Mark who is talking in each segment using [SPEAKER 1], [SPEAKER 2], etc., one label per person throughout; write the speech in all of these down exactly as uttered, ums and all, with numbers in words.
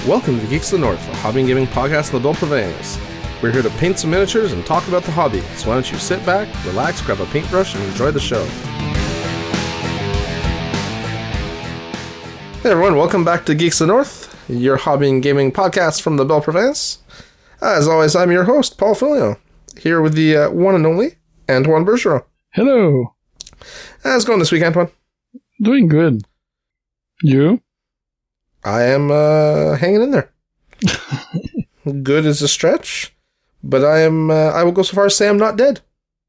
[SPEAKER 1] Welcome to Geeks of the North, a hobby and gaming podcast of the Belle Province. We're here to paint some miniatures and talk about the hobby, so why don't you sit back, relax, grab a paintbrush, and enjoy the show. Hey everyone, welcome back to Geeks of the North, your hobby and gaming podcast from the Belle Province. As always, I'm your host, Paul Filio, here with the uh, one and only Antoine Bergeron.
[SPEAKER 2] Hello.
[SPEAKER 1] How's it going this week, Antoine?
[SPEAKER 2] Doing good. You?
[SPEAKER 1] I am uh, hanging in there. Good is a stretch, but I am. Uh, I will go so far as to say I'm not dead.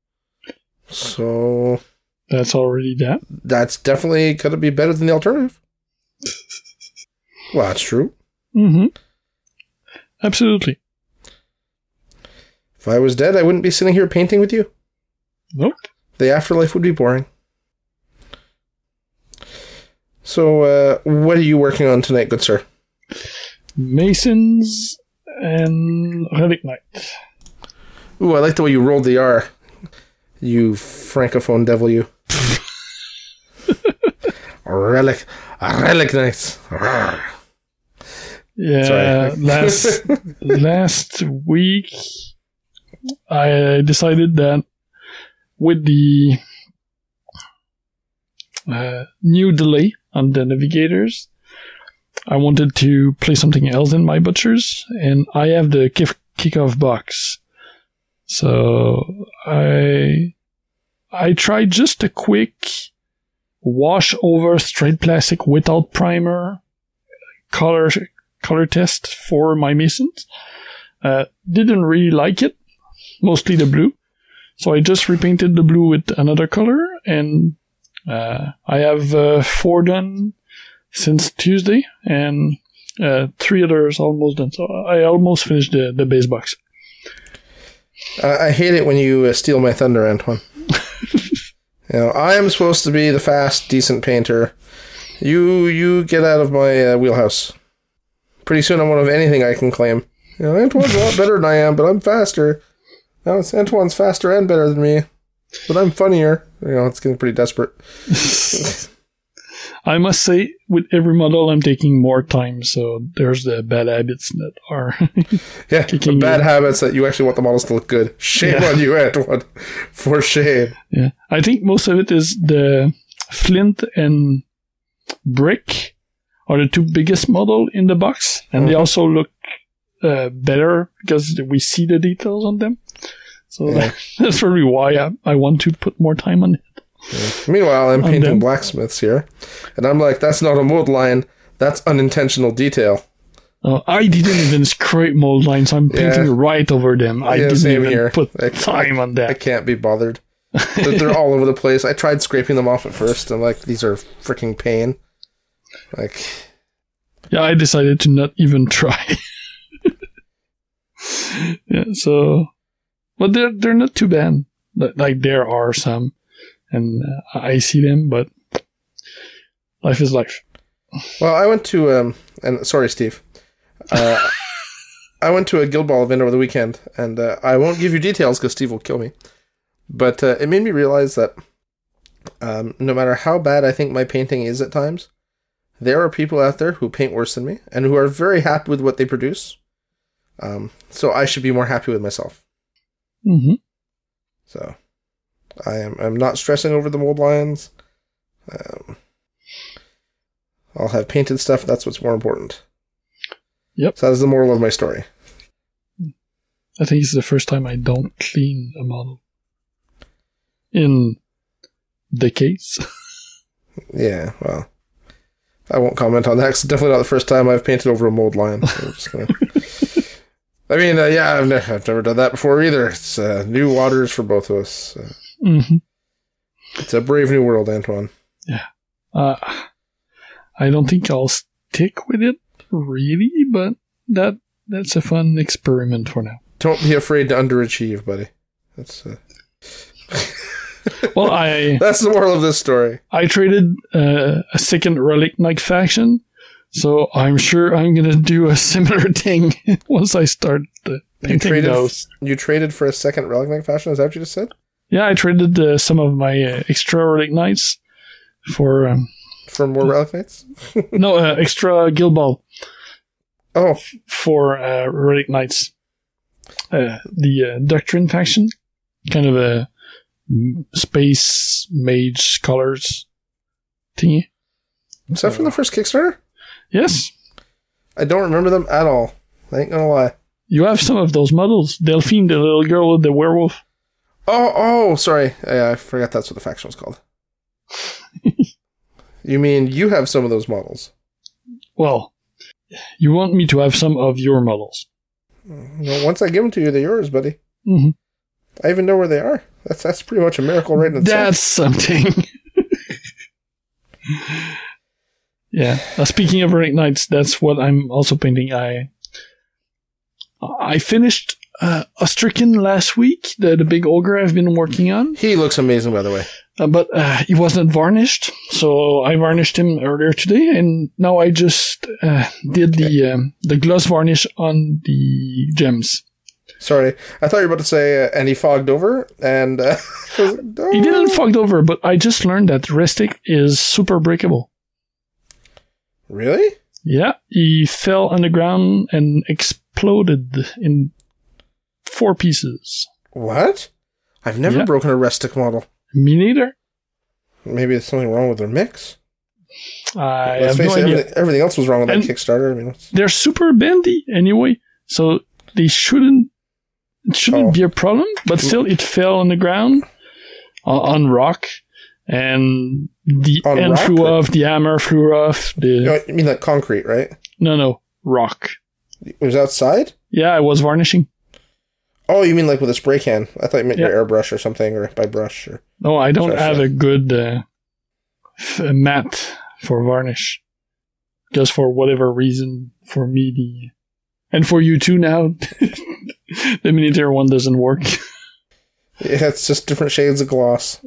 [SPEAKER 1] So
[SPEAKER 2] that's already that.
[SPEAKER 1] That's definitely going to be better than the alternative. Well, that's true.
[SPEAKER 2] Mm-hmm. Absolutely.
[SPEAKER 1] If I was dead, I wouldn't be sitting here painting with you.
[SPEAKER 2] Nope.
[SPEAKER 1] The afterlife would be boring. So, uh, what are you working on tonight, good sir?
[SPEAKER 2] Masons and Relic Knight.
[SPEAKER 1] Ooh, I like the way you rolled the R. You francophone devil, you. Relic, Relic Knights.
[SPEAKER 2] Yeah, last last week I decided that with the uh, new delay on the navigators, I wanted to play something else in my butchers, and I have the kick- kickoff box. So I I tried just a quick wash over straight plastic without primer color color test for my Masons. Uh, didn't really like it, mostly the blue. So I just repainted the blue with another color, and uh, I have uh, four done since Tuesday, and uh, three others almost done. So I almost finished the, the base box.
[SPEAKER 1] Uh, I hate it when you uh, steal my thunder, Antoine. You know, I am supposed to be the fast, decent painter. You you get out of my uh, wheelhouse. Pretty soon I won't have anything I can claim. You know, Antoine's a lot better than I am, but I'm faster. No, it's Antoine's faster and better than me, but I'm funnier. You know, it's getting pretty desperate.
[SPEAKER 2] I must say, with every model, I'm taking more time, so there's the bad habits that are
[SPEAKER 1] yeah, the bad in. habits that you actually want the models to look good. Shame yeah. on you, Antoine. For shame.
[SPEAKER 2] Yeah, I think most of it is the flint and brick are the two biggest model in the box, and mm-hmm. they also look uh, better because we see the details on them. So yeah. that, that's probably why I, I want to put more time on it.
[SPEAKER 1] Yeah. Meanwhile, I'm painting them. blacksmiths here, and I'm like, that's not a mold line, that's unintentional detail.
[SPEAKER 2] Uh, I didn't even scrape mold lines, I'm painting yeah. right over them. I yeah, didn't even here. put I, time
[SPEAKER 1] I,
[SPEAKER 2] on that.
[SPEAKER 1] I can't be bothered. they're, they're all over the place. I tried scraping them off at first, and like, these are freaking pain. Like,
[SPEAKER 2] yeah, I decided to not even try. yeah, so, but they're they're not too bad. Like, there are some. And uh, I see them, but life is life.
[SPEAKER 1] Well, I went to, um, and sorry, Steve. Uh, I went to a Guild Ball event over the weekend, and uh, I won't give you details because Steve will kill me. But uh, it made me realize that um, no matter how bad I think my painting is at times, there are people out there who paint worse than me and who are very happy with what they produce. Um, so I should be more happy with myself.
[SPEAKER 2] Mm-hmm.
[SPEAKER 1] So I am I'm not stressing over the mold lines. Um, I'll have painted stuff. That's what's more important.
[SPEAKER 2] Yep.
[SPEAKER 1] So that's the moral of my story.
[SPEAKER 2] I think it's the first time I don't clean a model in decades.
[SPEAKER 1] Yeah, well, I won't comment on that. It's definitely not the first time I've painted over a mold line. So I'm just gonna... I mean, uh, yeah, I've, ne- I've never done that before either. It's uh, new waters for both of us. Uh,
[SPEAKER 2] mm-hmm.
[SPEAKER 1] It's a brave new world, Antoine.
[SPEAKER 2] Yeah. Uh, I don't think I'll stick with it, really, but that that's a fun experiment for now.
[SPEAKER 1] Don't be afraid to underachieve, buddy. That's uh...
[SPEAKER 2] Well, I...
[SPEAKER 1] That's the moral of this story.
[SPEAKER 2] I traded uh, a second Relic Knight faction, so I'm sure I'm going to do a similar thing once I start the painting
[SPEAKER 1] you traded,
[SPEAKER 2] those.
[SPEAKER 1] You traded for a second Relic Knight faction? Is that what you just said?
[SPEAKER 2] Yeah, I traded uh, some of my uh, extra Relic Knights for... Um,
[SPEAKER 1] for more Relic Knights?
[SPEAKER 2] no, uh, extra Guild Ball.
[SPEAKER 1] Oh,
[SPEAKER 2] for uh, Relic Knights. Uh, the uh, Doctrine faction. Kind of a space mage scholars thingy.
[SPEAKER 1] was that from the first Kickstarter?
[SPEAKER 2] Yes.
[SPEAKER 1] I don't remember them at all. I ain't gonna lie.
[SPEAKER 2] You have some of those models. Delphine, the little girl with the werewolf.
[SPEAKER 1] Oh, oh, sorry. I, I forgot that's what the faction was called. You mean you have some of those models?
[SPEAKER 2] Well, you want me to have some of your models.
[SPEAKER 1] Well, once I give them to you, they're yours, buddy.
[SPEAKER 2] Mm-hmm.
[SPEAKER 1] I even know where they are. That's that's pretty much a miracle right in itself.
[SPEAKER 2] That's something. Yeah. Now, speaking of Relic Knights, that's what I'm also painting. I I finished uh, Ostrikin last week, the, the big ogre I've been working on.
[SPEAKER 1] He looks amazing, by the way.
[SPEAKER 2] Uh, but uh, he wasn't varnished, so I varnished him earlier today, and now I just uh, did the um, the gloss varnish on the gems.
[SPEAKER 1] Sorry, I thought you were about to say, uh, and he fogged over, and... Uh, oh.
[SPEAKER 2] He didn't fogged over, but I just learned that Restic is super breakable.
[SPEAKER 1] Really?
[SPEAKER 2] Yeah, he fell on the ground and exploded in four pieces.
[SPEAKER 1] What? I've never
[SPEAKER 2] Yeah.
[SPEAKER 1] broken a Restic model.
[SPEAKER 2] Me neither.
[SPEAKER 1] Maybe there's something wrong with their mix.
[SPEAKER 2] I
[SPEAKER 1] Let's
[SPEAKER 2] have no
[SPEAKER 1] face it,
[SPEAKER 2] idea.
[SPEAKER 1] everything, everything else was wrong with
[SPEAKER 2] And-
[SPEAKER 1] that Kickstarter. I mean, what's-
[SPEAKER 2] They're super bendy anyway, so they shouldn't it shouldn't
[SPEAKER 1] Oh.
[SPEAKER 2] be a problem. But still, it fell on the ground uh, on rock, and the
[SPEAKER 1] On
[SPEAKER 2] end
[SPEAKER 1] rock,
[SPEAKER 2] flew
[SPEAKER 1] or-
[SPEAKER 2] off, the hammer flew off. The
[SPEAKER 1] you, know, you mean like concrete, right?
[SPEAKER 2] no, no rock.
[SPEAKER 1] It was outside?
[SPEAKER 2] Yeah, I was varnishing.
[SPEAKER 1] Oh, you mean like with a spray can? I thought you meant
[SPEAKER 2] Yeah.
[SPEAKER 1] your airbrush or something, or by brush. Or
[SPEAKER 2] No, I don't
[SPEAKER 1] Sorry,
[SPEAKER 2] have
[SPEAKER 1] sorry.
[SPEAKER 2] a good uh, f- mat for varnish. Just for whatever reason, for me, the and for you too now, the miniature one doesn't work.
[SPEAKER 1] Yeah, it's just different shades of gloss.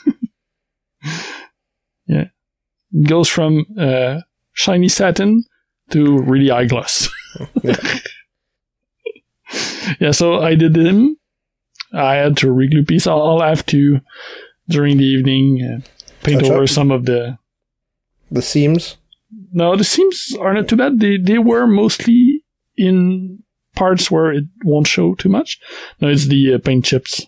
[SPEAKER 2] It goes from uh, shiny satin to really high gloss.
[SPEAKER 1] Yeah.
[SPEAKER 2] Yeah, so I did him. I had to reglue piece. I'll, I'll have to, during the evening, uh, paint
[SPEAKER 1] Touch
[SPEAKER 2] over
[SPEAKER 1] up?
[SPEAKER 2] some of the...
[SPEAKER 1] The seams.
[SPEAKER 2] No, the seams are not too bad. They they were mostly in parts where it won't show too much. No, it's the uh, paint chips.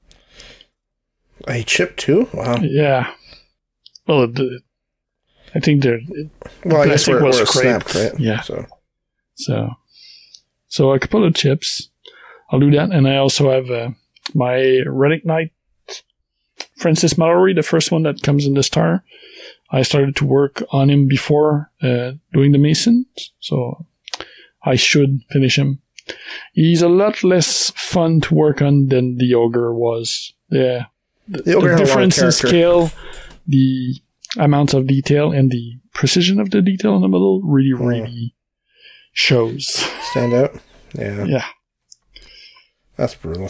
[SPEAKER 1] A chip too? Wow.
[SPEAKER 2] Yeah. Well, the, I think they're...
[SPEAKER 1] Well, I guess
[SPEAKER 2] plastic
[SPEAKER 1] where,
[SPEAKER 2] was
[SPEAKER 1] where it
[SPEAKER 2] scraped.
[SPEAKER 1] snapped, right?
[SPEAKER 2] Yeah.
[SPEAKER 1] So
[SPEAKER 2] So, so a couple of chips. I'll do that, and I also have uh, my Relic Knight Francis Mallory, the first one that comes in the star. I started to work on him before uh, doing the Mason, so I should finish him. He's a lot less fun to work on than the Ogre was. Yeah, the,
[SPEAKER 1] The Ogre
[SPEAKER 2] the
[SPEAKER 1] had a lot of
[SPEAKER 2] difference in
[SPEAKER 1] character.
[SPEAKER 2] scale, the amount of detail, and the precision of the detail in the middle really,
[SPEAKER 1] Hmm.
[SPEAKER 2] really shows.
[SPEAKER 1] stand out. Yeah,
[SPEAKER 2] Yeah.
[SPEAKER 1] that's brutal.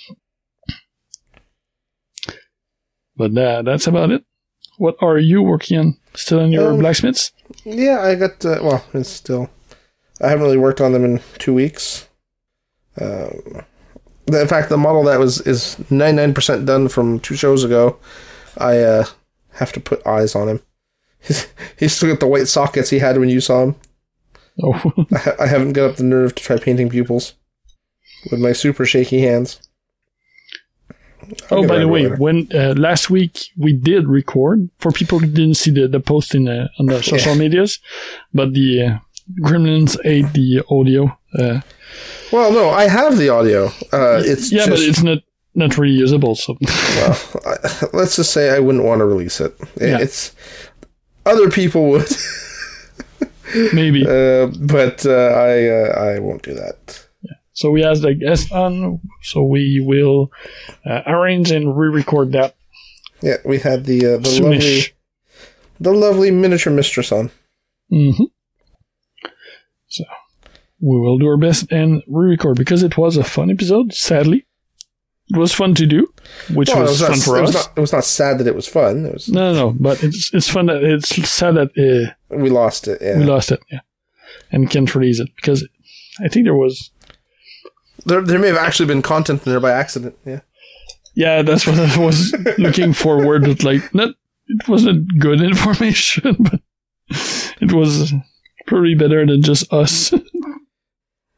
[SPEAKER 2] But uh, that's about it. What are you working on? Still on your
[SPEAKER 1] Um,
[SPEAKER 2] blacksmiths?
[SPEAKER 1] Yeah, I got. Uh, well, it's still. I haven't really worked on them in two weeks. Um, the- in fact, the model that was is ninety-nine percent done from two shows ago. I uh, have to put eyes on him. He's, he's still got the white sockets he had when you saw him.
[SPEAKER 2] Oh,
[SPEAKER 1] I, ha- I haven't got up the nerve to try painting pupils with my super shaky hands. I'll
[SPEAKER 2] oh
[SPEAKER 1] get
[SPEAKER 2] by the
[SPEAKER 1] around to it
[SPEAKER 2] way,
[SPEAKER 1] later.
[SPEAKER 2] when uh, last week we did record, for people who didn't see the, the post in uh, on the social medias, but the uh, Gremlins ate the audio. Uh,
[SPEAKER 1] Well, no, I have the audio. Uh, it's
[SPEAKER 2] yeah,
[SPEAKER 1] just,
[SPEAKER 2] but it's not not really usable. So
[SPEAKER 1] well, I, let's just say I wouldn't want to release it. It-
[SPEAKER 2] Yeah.
[SPEAKER 1] It's other people would,
[SPEAKER 2] maybe.
[SPEAKER 1] uh, but uh, I uh, I won't do that.
[SPEAKER 2] So we asked a guest on, so we will uh, arrange and re-record that
[SPEAKER 1] Yeah, we had the uh, the lovely
[SPEAKER 2] soonish.
[SPEAKER 1] the lovely miniature mistress on.
[SPEAKER 2] Mm-hmm. So we will do our best and re-record because it was a fun episode. Sadly, it was fun to do, which
[SPEAKER 1] Well,
[SPEAKER 2] was,
[SPEAKER 1] it
[SPEAKER 2] fun
[SPEAKER 1] not,
[SPEAKER 2] for
[SPEAKER 1] it
[SPEAKER 2] us.
[SPEAKER 1] Was not, it was not sad that it was fun. It was
[SPEAKER 2] No, no, no, but it's it's fun that it's sad that uh,
[SPEAKER 1] we lost it. Yeah,
[SPEAKER 2] we lost it, yeah, and can't release it because I think there was.
[SPEAKER 1] there there may have actually been content in there by accident. Yeah,
[SPEAKER 2] Yeah, that's what I was looking forward to. Like, not it wasn't good information, but it was probably better than just us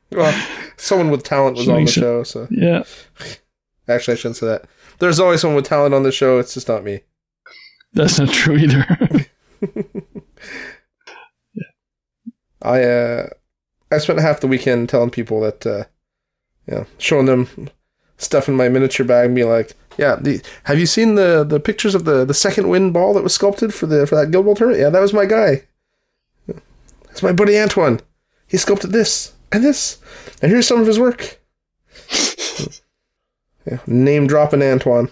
[SPEAKER 1] Well, someone with talent was on the show, so
[SPEAKER 2] yeah.
[SPEAKER 1] Actually, I shouldn't say that. There's always someone with talent on the show. It's just not me.
[SPEAKER 2] That's not true either.
[SPEAKER 1] yeah. I uh, I spent half the weekend telling people that, uh, you know, showing them stuff in my miniature bag and be like, yeah, the, have you seen the, the pictures of the, the second wind ball that was sculpted for the for that Guild Ball tournament? Yeah, that was my guy. That's my buddy Antoine. He sculpted this and this, and here's some of his work. Yeah, name dropping Antoine.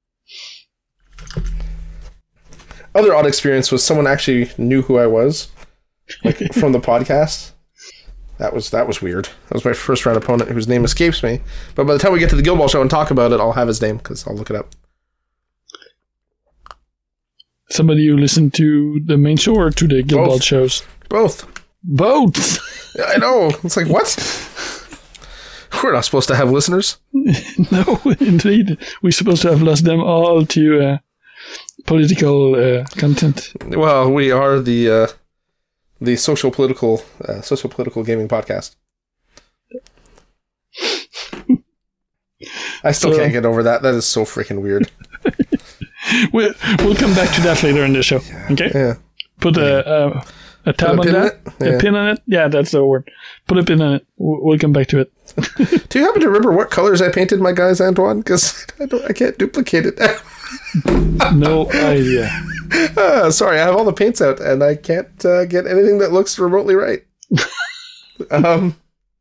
[SPEAKER 1] Other odd experience was someone actually knew who I was, like from the podcast. That was that was weird. That was my first round opponent whose name escapes me. But by the time we get to the Guild Ball show and talk about it, I'll have his name because I'll look it up.
[SPEAKER 2] Somebody who listened to the main show or to the Guild
[SPEAKER 1] Both.
[SPEAKER 2] Ball shows?
[SPEAKER 1] Both.
[SPEAKER 2] Both.
[SPEAKER 1] I know. It's like, what? We're not supposed to have listeners.
[SPEAKER 2] No, indeed. We're supposed to have lost them all to uh, political uh, content.
[SPEAKER 1] Well, we are the uh, the social political uh, social political gaming podcast. I still
[SPEAKER 2] So-
[SPEAKER 1] can't get over that. That is so freaking weird.
[SPEAKER 2] We'll, we'll come back to that later in the show. Okay?
[SPEAKER 1] Yeah.
[SPEAKER 2] Put a, a, a tab
[SPEAKER 1] Put a
[SPEAKER 2] on
[SPEAKER 1] pin in
[SPEAKER 2] that.
[SPEAKER 1] it? Yeah.
[SPEAKER 2] A pin on it. Yeah, that's the word. Put a pin on it. We'll, we'll come back to it.
[SPEAKER 1] Do you happen to remember what colors I painted my guys, Antoine? Because I don't, I can't duplicate it now.
[SPEAKER 2] No idea.
[SPEAKER 1] Uh, sorry, I have all the paints out, and I can't uh, get anything that looks remotely right. um.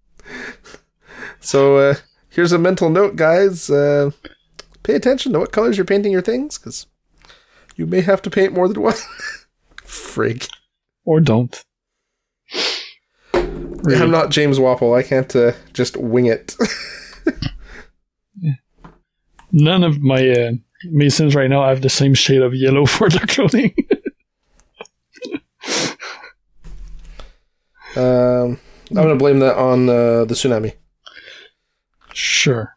[SPEAKER 1] So uh, here's a mental note, guys. Uh, pay attention to what colors you're painting your things, because you may have to paint more than one. Frig.
[SPEAKER 2] Or don't. Really.
[SPEAKER 1] I'm not James Wapple. I can't uh, just wing it.
[SPEAKER 2] None of my uh, Masons right now have the same shade of yellow for their clothing.
[SPEAKER 1] um, I'm going to blame that on uh, the tsunami.
[SPEAKER 2] Sure.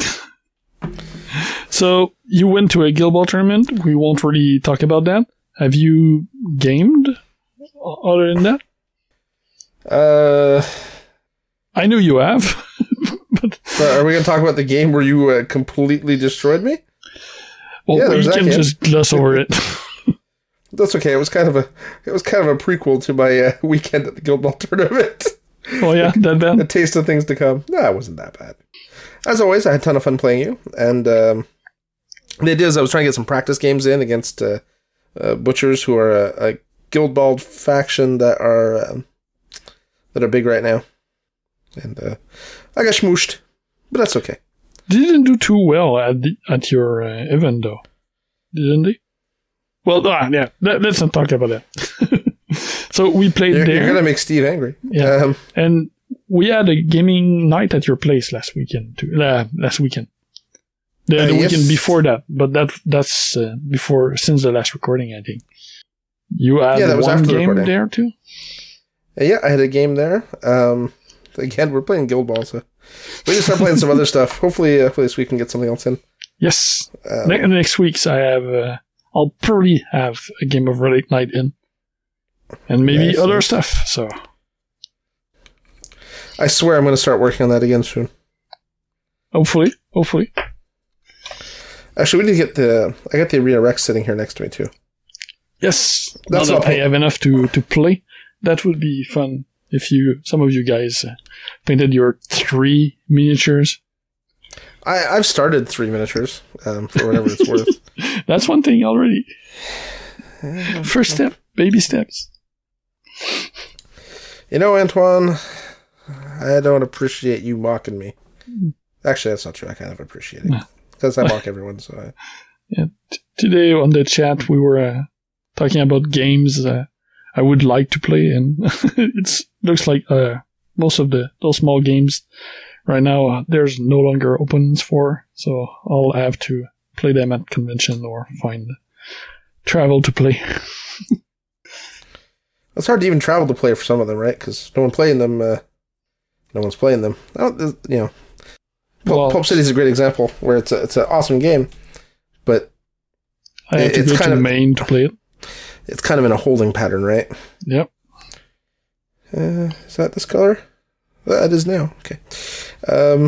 [SPEAKER 2] So, you went to a Guild Ball tournament. We won't really talk about that. Have you gamed other than that?
[SPEAKER 1] Uh,
[SPEAKER 2] I know you have. but
[SPEAKER 1] but are we going to talk about the game where you uh, completely destroyed me?
[SPEAKER 2] well,
[SPEAKER 1] Yeah,
[SPEAKER 2] we
[SPEAKER 1] there's that
[SPEAKER 2] can
[SPEAKER 1] game.
[SPEAKER 2] just gloss over it.
[SPEAKER 1] That's okay. It was kind of a it was kind of a prequel to my uh, weekend at the Guild Ball tournament.
[SPEAKER 2] Oh yeah, that
[SPEAKER 1] A
[SPEAKER 2] bad?
[SPEAKER 1] taste of things to come. No, it wasn't that bad. As always, I had a ton of fun playing you, and um, the idea is I was trying to get some practice games in against uh, uh, butchers who are a, a Guild Ball faction that are um, that are big right now, and uh, I got schmooshed, but that's okay.
[SPEAKER 2] They didn't do too well at the, at your uh, event, though, didn't they? Well, ah, yeah, let, let's not talk about that. So we played
[SPEAKER 1] You're,
[SPEAKER 2] there,
[SPEAKER 1] you're gonna make Steve angry.
[SPEAKER 2] Yeah.
[SPEAKER 1] Um,
[SPEAKER 2] and we had a gaming night at your place last weekend too. Uh, last weekend, the,
[SPEAKER 1] Uh,
[SPEAKER 2] the
[SPEAKER 1] yes.
[SPEAKER 2] weekend before that, but that that's uh, before since the last recording, I think. You had
[SPEAKER 1] Yeah, that was
[SPEAKER 2] one
[SPEAKER 1] after the
[SPEAKER 2] game
[SPEAKER 1] recording.
[SPEAKER 2] there too.
[SPEAKER 1] yeah, I had a game there. Um, again, we're playing Guild Ball, so we just start playing some other stuff. Hopefully, uh, hopefully this week we can get something else in.
[SPEAKER 2] Yes,
[SPEAKER 1] Um,
[SPEAKER 2] ne- next week's I have. Uh, I'll probably have a game of Relic Night in, and maybe
[SPEAKER 1] Nice,
[SPEAKER 2] other
[SPEAKER 1] nice.
[SPEAKER 2] stuff. So
[SPEAKER 1] I swear I'm going to start working on that again soon.
[SPEAKER 2] hopefully, hopefully.
[SPEAKER 1] Actually, we need to get the. I got the Arena Rex sitting here next to me too.
[SPEAKER 2] Yes,
[SPEAKER 1] That's
[SPEAKER 2] now
[SPEAKER 1] what
[SPEAKER 2] that I
[SPEAKER 1] I-
[SPEAKER 2] have enough to, to play, that would be fun if you, some of you guys, uh, painted your three miniatures.
[SPEAKER 1] I, I've started three miniatures um, for whatever it's worth.
[SPEAKER 2] That's one thing already. First step, baby steps.
[SPEAKER 1] You know, Antoine, I don't appreciate you mocking me. Actually, that's not true. I kind of appreciate it because I mock everyone. So I,
[SPEAKER 2] Today on the chat, we were uh, talking about games uh, I would like to play, and it looks like uh, most of the those small games right now uh, there's no longer opens for, so I'll have to play them at convention or find travel to play.
[SPEAKER 1] it's hard to even travel to play for some of them, right? Because no one playing them. Uh, no one's playing them. I don't, you know, Pulp,
[SPEAKER 2] Well,
[SPEAKER 1] Pulp City is a great example where it's a, it's an awesome game, but
[SPEAKER 2] I have to
[SPEAKER 1] it's
[SPEAKER 2] go
[SPEAKER 1] kind
[SPEAKER 2] to
[SPEAKER 1] of-
[SPEAKER 2] Maine to play it.
[SPEAKER 1] it's kind of in a holding pattern, right?
[SPEAKER 2] Yep.
[SPEAKER 1] Uh, is that this color? That is now. Okay. Um,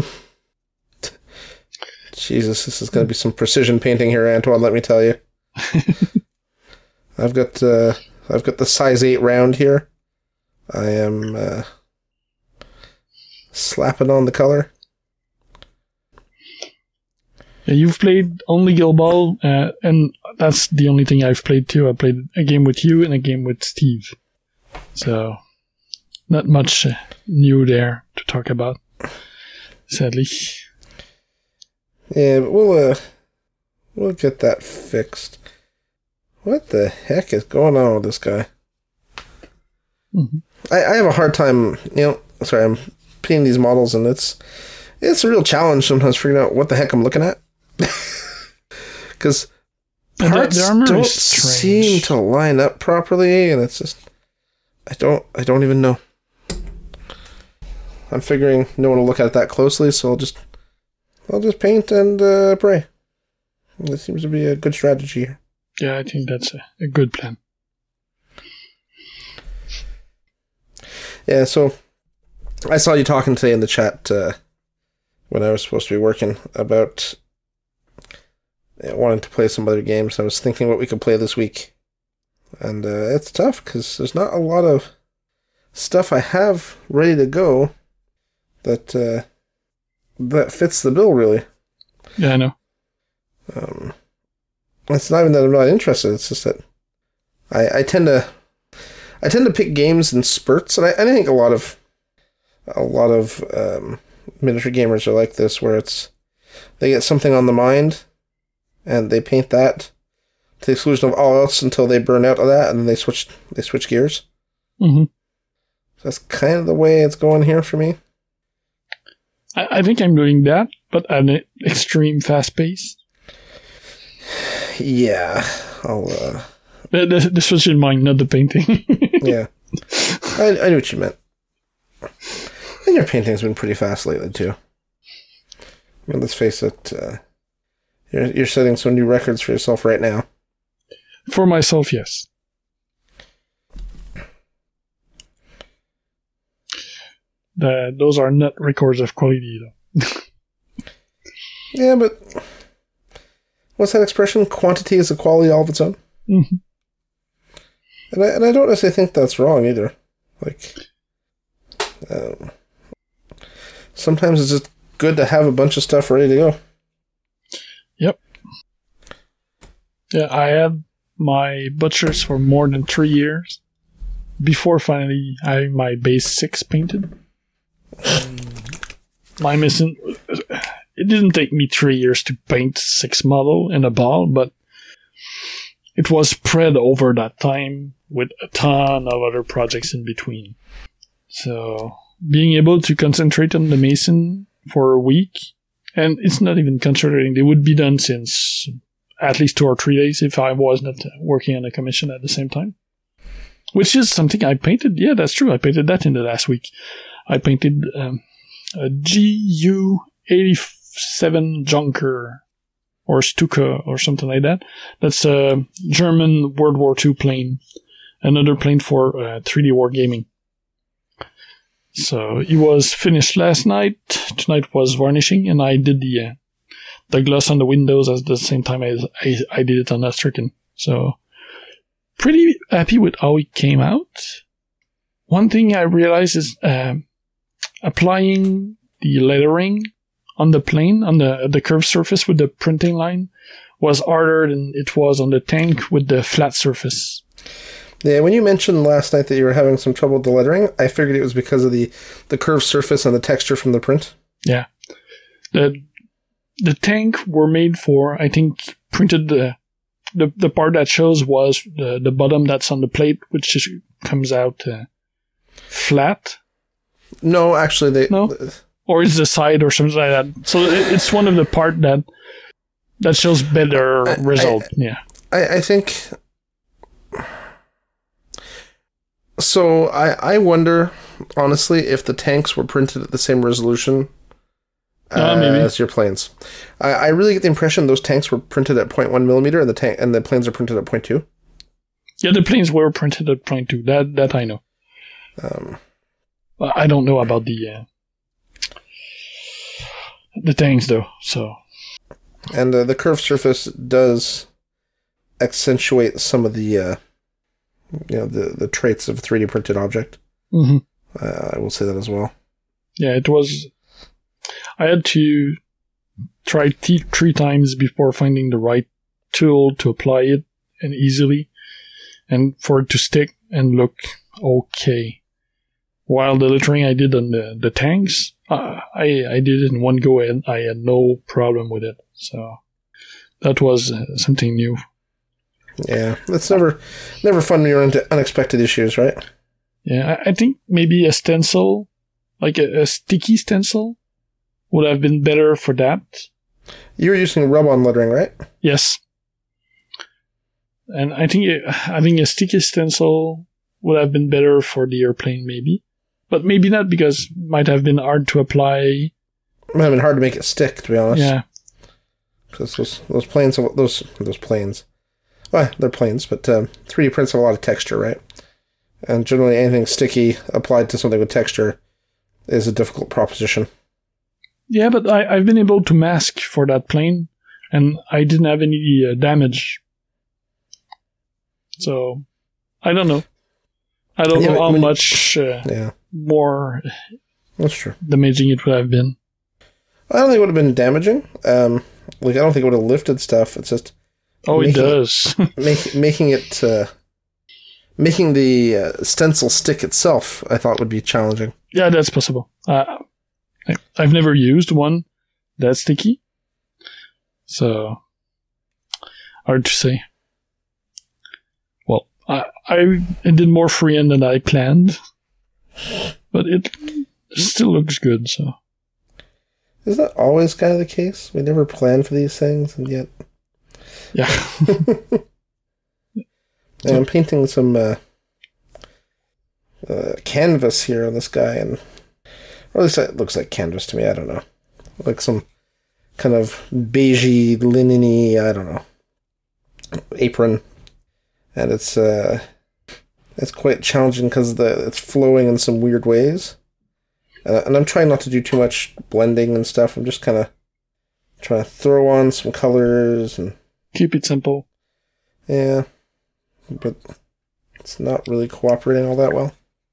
[SPEAKER 1] Jesus, this is going to be some precision painting here, Antoine. Let me tell you. I've got uh, I've got the size eight round here. I am uh, slapping on the color.
[SPEAKER 2] Yeah, you've played only Guild Ball, uh, and that's the only thing I've played too. I played a game with you and a game with Steve. So, not much uh, new there to talk about, sadly.
[SPEAKER 1] Yeah, but we'll, uh, we'll get that fixed. What the heck is going on with this guy?
[SPEAKER 2] Mm-hmm.
[SPEAKER 1] I, I have a hard time, you know, sorry, I'm painting these models, and it's it's a real challenge sometimes figuring out what the heck I'm looking at. Because parts don't seem to line up properly, and it's just, I don't, I don't even know. I'm figuring no one will look at it that closely, so I'll just, I'll just paint and uh, pray. This seems to be a good strategy here.
[SPEAKER 2] Yeah, I think that's a, a good plan.
[SPEAKER 1] Yeah, so I saw you talking today in the chat uh, when I was supposed to be working about yeah, wanting to play some other games. I was thinking what we could play this week. And uh, it's tough because there's not a lot of stuff I have ready to go that uh, that fits the bill, really.
[SPEAKER 2] Yeah, I know.
[SPEAKER 1] Um, it's not even that I'm not interested. It's just that I, I tend to I tend to pick games in spurts, and I, I think a lot of a lot of um, miniature gamers are like this, where it's they get something on the mind, and they paint that to the exclusion of all else until they burn out of that, and then they switch they switch gears.
[SPEAKER 2] Mm-hmm.
[SPEAKER 1] So that's kind of the way it's going here for me.
[SPEAKER 2] I, I think I'm doing that, but at an extreme fast pace.
[SPEAKER 1] Yeah, I'll. Uh,
[SPEAKER 2] the, the, the switch in mind, not the painting.
[SPEAKER 1] Yeah, I, I knew what you meant. And your painting's been pretty fast lately too. I mean, let's face it. Uh, you're you're setting some new records for yourself right now.
[SPEAKER 2] For myself, yes. The, those are not records of quality, though.
[SPEAKER 1] Yeah, but what's that expression? Quantity is a quality all of its own.
[SPEAKER 2] Mm-hmm.
[SPEAKER 1] And I and I don't necessarily think that's wrong either. Like, um, sometimes it's just good to have a bunch of stuff ready to go.
[SPEAKER 2] Yep. Yeah, I had my butchers for more than three years before finally having my base six painted. Um, my missing. It didn't take me three years to paint six model in a ball, but it was spread over that time with a ton of other projects in between. So being able to concentrate on the Mason for a week, and it's not even concentrating, they would be done since at least two or three days if I was not working on a commission at the same time. Which is something I painted. Yeah, that's true. I painted that in the last week. I painted um, a G U eighty-seven Junker or Stuka or something like that. That's a German World War Two plane. Another plane for uh, three D Wargaming. So it was finished last night. Tonight was varnishing, and I did the uh, the gloss on the windows at the same time as I, I did it on that stricken. So pretty happy with how it came out. One thing I realized is uh, applying the lettering on the plane, on the the curved surface with the printing line, was harder than it was on the tank with the flat surface.
[SPEAKER 1] Yeah, when you mentioned last night that you were having some trouble with the lettering, I figured it was because of the, the curved surface and the texture from the print.
[SPEAKER 2] Yeah. The the tank were made for, I think, printed the the, the part that shows was the, the bottom that's on the plate, which just comes out uh, flat.
[SPEAKER 1] No, actually, they...
[SPEAKER 2] No? Or it's the side or something like that. So it, it's one of the part that that shows better I, result.
[SPEAKER 1] I,
[SPEAKER 2] yeah.
[SPEAKER 1] I, I think... So I, I wonder, honestly, if the tanks were printed at the same resolution uh,
[SPEAKER 2] maybe.
[SPEAKER 1] as your planes. I, I really get the impression those tanks were printed at zero point one millimeter and the tank and the planes are printed at zero point two.
[SPEAKER 2] Yeah, the planes were printed at zero point two. That that I know.
[SPEAKER 1] Um,
[SPEAKER 2] I don't know about the uh, the tanks though. So,
[SPEAKER 1] and uh, the curved surface does accentuate some of the uh, you know the the traits of a three D printed object.
[SPEAKER 2] mm-hmm.
[SPEAKER 1] Uh, I will say that as well.
[SPEAKER 2] Yeah, it was. I had to try t- three times before finding the right tool to apply it and easily, and for it to stick and look okay. While the lettering I did on the, the tanks, uh, I I did it in one go and I had no problem with it. So that was uh, something new.
[SPEAKER 1] Yeah, it's never never fun when you're into unexpected issues, right?
[SPEAKER 2] Yeah, I, I think maybe a stencil, like a, a sticky stencil, would have been better for that.
[SPEAKER 1] You were using rub-on lettering, right?
[SPEAKER 2] Yes. And I think it, having a sticky stencil would have been better for the airplane, maybe. But maybe not, because it might have been hard to apply.
[SPEAKER 1] It might have been hard to make it stick, to be honest.
[SPEAKER 2] Yeah.
[SPEAKER 1] Because those, those planes, those, those planes, well, they're planes, but um, three D prints have a lot of texture, right? And generally anything sticky applied to something with texture is a difficult proposition.
[SPEAKER 2] Yeah, but I, I've been able to mask for that plane, and I didn't have any uh, damage. So, I don't know. I don't
[SPEAKER 1] yeah,
[SPEAKER 2] know how
[SPEAKER 1] when,
[SPEAKER 2] much uh,
[SPEAKER 1] yeah.
[SPEAKER 2] more
[SPEAKER 1] That's true.
[SPEAKER 2] damaging it would have been.
[SPEAKER 1] I don't think it would have been damaging. Um, like, I don't think it would have lifted stuff. It's just...
[SPEAKER 2] Oh, it does.
[SPEAKER 1] make, making it... Uh, making the uh, stencil stick itself, I thought, would be challenging.
[SPEAKER 2] Yeah, that's possible. Uh, I, I've never used one that's sticky. So, hard to say. Well, I, I did more freehand than I planned. But it still looks good, so...
[SPEAKER 1] Is that always kind of the case? We never plan for these things, and yet...
[SPEAKER 2] Yeah.
[SPEAKER 1] And I'm painting some uh, uh, canvas here on this guy, and or at least it looks like canvas to me. I don't know, like some kind of beigey, linen-y, I don't know, apron, and it's uh, it's quite challenging because the it's flowing in some weird ways, uh, and I'm trying not to do too much blending and stuff. I'm just kind of trying to throw on some colors and
[SPEAKER 2] keep it simple.
[SPEAKER 1] Yeah. But it's not really cooperating all that well.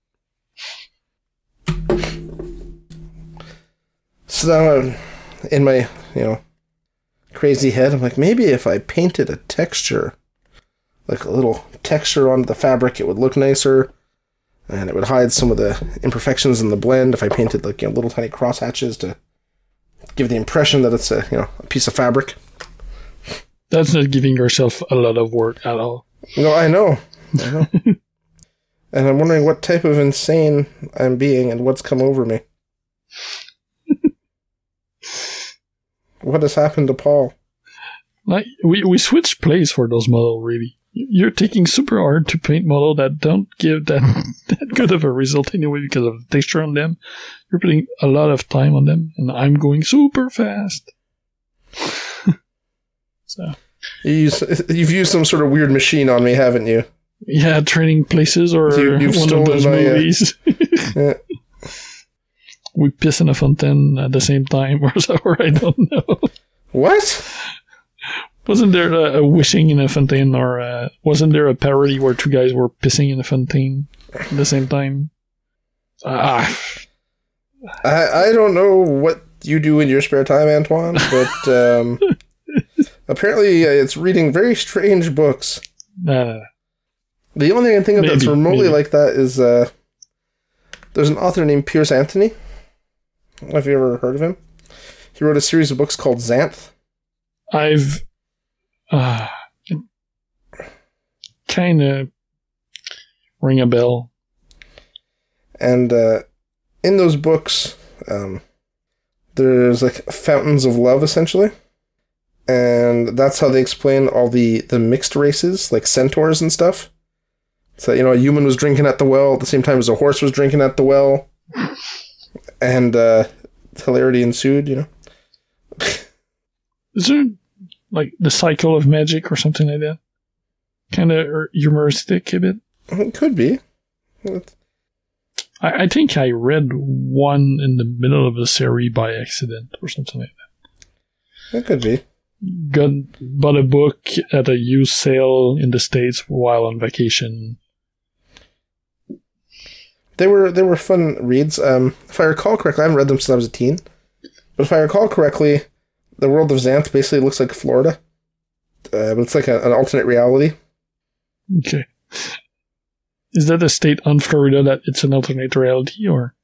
[SPEAKER 1] So now I'm in my, you know, crazy head, I'm like, maybe if I painted a texture, like a little texture onto the fabric, it would look nicer, and it would hide some of the imperfections in the blend if I painted, like, you know, little tiny cross hatches to give the impression that it's a, you know, a piece of fabric.
[SPEAKER 2] That's not giving yourself a lot of work at all.
[SPEAKER 1] No, I know. I know. And I'm wondering what type of insane I'm being and what's come over me. What has happened to Paul?
[SPEAKER 2] Like we, we switched place for those models, really. You're taking super hard to paint models that don't give that, that good of a result anyway because of the texture on them. You're putting a lot of time on them, and I'm going super fast. So...
[SPEAKER 1] You use, you've used some sort of weird machine on me, haven't you?
[SPEAKER 2] Yeah, Trading Places or
[SPEAKER 1] you, you've
[SPEAKER 2] one of those
[SPEAKER 1] my,
[SPEAKER 2] movies.
[SPEAKER 1] Uh, yeah.
[SPEAKER 2] We piss in a fountain at the same time, or so, or I don't know.
[SPEAKER 1] What?
[SPEAKER 2] Wasn't there a, a wishing in a fountain, or uh, wasn't there a parody where two guys were pissing in a fountain at the same time? Ah.
[SPEAKER 1] I, I don't know what you do in your spare time, Antoine, but... Um, apparently, uh, it's reading very strange books.
[SPEAKER 2] Uh,
[SPEAKER 1] the only thing I can think of
[SPEAKER 2] maybe,
[SPEAKER 1] that's remotely
[SPEAKER 2] maybe.
[SPEAKER 1] like that is uh, there's an author named Piers Anthony. I don't know if you ever heard of him. He wrote a series of books called Xanth.
[SPEAKER 2] I've uh, kind of ring a bell.
[SPEAKER 1] And uh, in those books, um, there's like fountains of love, essentially. And that's how they explain all the, the mixed races, like centaurs and stuff. So, you know, a human was drinking at the well at the same time as a horse was drinking at the well. And uh, hilarity ensued, you know.
[SPEAKER 2] Is there, like, the cycle of magic or something like that? Kind of humoristic a bit?
[SPEAKER 1] It could be.
[SPEAKER 2] I, I think I read one in the middle of the series by accident or something like that.
[SPEAKER 1] That could be.
[SPEAKER 2] Got bought a book at a used sale in the States while on vacation.
[SPEAKER 1] They were they were fun reads. Um, if I recall correctly, I haven't read them since I was a teen. But if I recall correctly, the world of Xanth basically looks like Florida. Uh, but it's like a, an alternate reality.
[SPEAKER 2] Okay. Is that a state on Florida that it's an alternate reality, or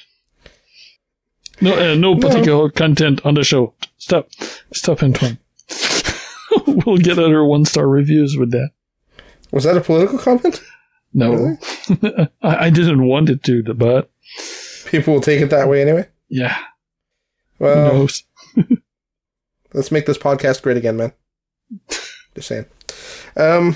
[SPEAKER 2] no? Uh, no particular no. content on the show. Stop, stop, Antoine. We'll get other one-star reviews with that.
[SPEAKER 1] Was that a political comment?
[SPEAKER 2] No, really? I, I didn't want it to, but
[SPEAKER 1] people will take it that way anyway.
[SPEAKER 2] Yeah.
[SPEAKER 1] Well,
[SPEAKER 2] who knows?
[SPEAKER 1] Let's make this podcast great again, man. Just saying. Um.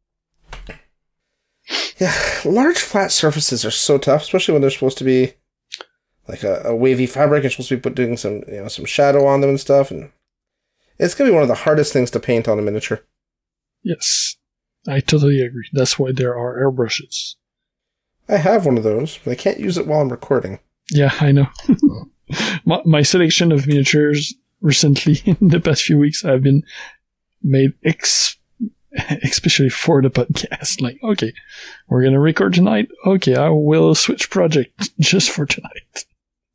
[SPEAKER 1] Yeah, large flat surfaces are so tough, especially when they're supposed to be like a, a wavy fabric. You're supposed to be putting some, you know, some shadow on them and stuff, and it's gonna be one of the hardest things to paint on a miniature.
[SPEAKER 2] Yes, I totally agree. That's why there are airbrushes.
[SPEAKER 1] I have one of those, but I can't use it while I'm recording.
[SPEAKER 2] Yeah, I know. my, my selection of miniatures recently, in the past few weeks, have been made ex. especially for the podcast. Like, okay, we're gonna record tonight. Okay, I will switch project just for tonight.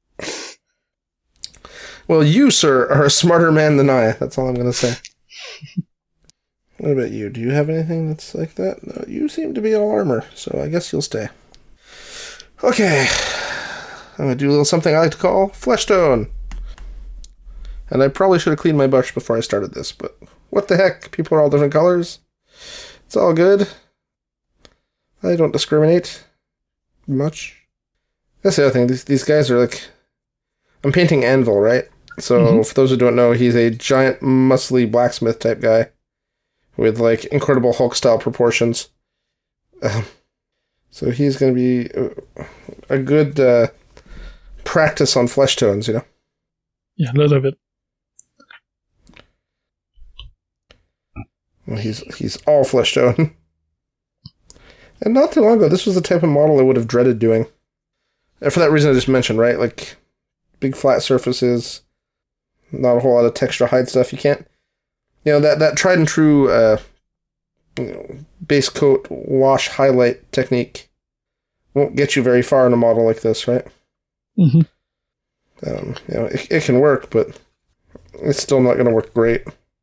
[SPEAKER 1] Well, you, sir, are a smarter man than I. That's all I'm gonna say. What about you? Do you have anything that's like that? No, you seem to be all armor, so I guess you'll stay. Okay. I'm gonna do a little something I like to call flesh tone. And I probably should have cleaned my brush before I started this, but what the heck? People are all different colors. It's all good. I don't discriminate much. That's the other thing. These, these guys are like... I'm painting Anvil, right? So, mm-hmm. For those who don't know, he's a giant, muscly blacksmith type guy with, like, Incredible Hulk-style proportions. Um, so he's going to be a, a good uh, practice on flesh tones, you know?
[SPEAKER 2] Yeah, a lot of it.
[SPEAKER 1] Well, he's he's all flesh tone. And not too long ago, this was the type of model I would have dreaded doing. And for that reason I just mentioned, right? Like, big flat surfaces, not a whole lot of texture hide stuff. You can't... You know, that, that tried and true uh, you know, base coat, wash, highlight technique won't get you very far in a model like this, right?
[SPEAKER 2] Mm-hmm.
[SPEAKER 1] Um, you know, it, it can work, but it's still not going to work great.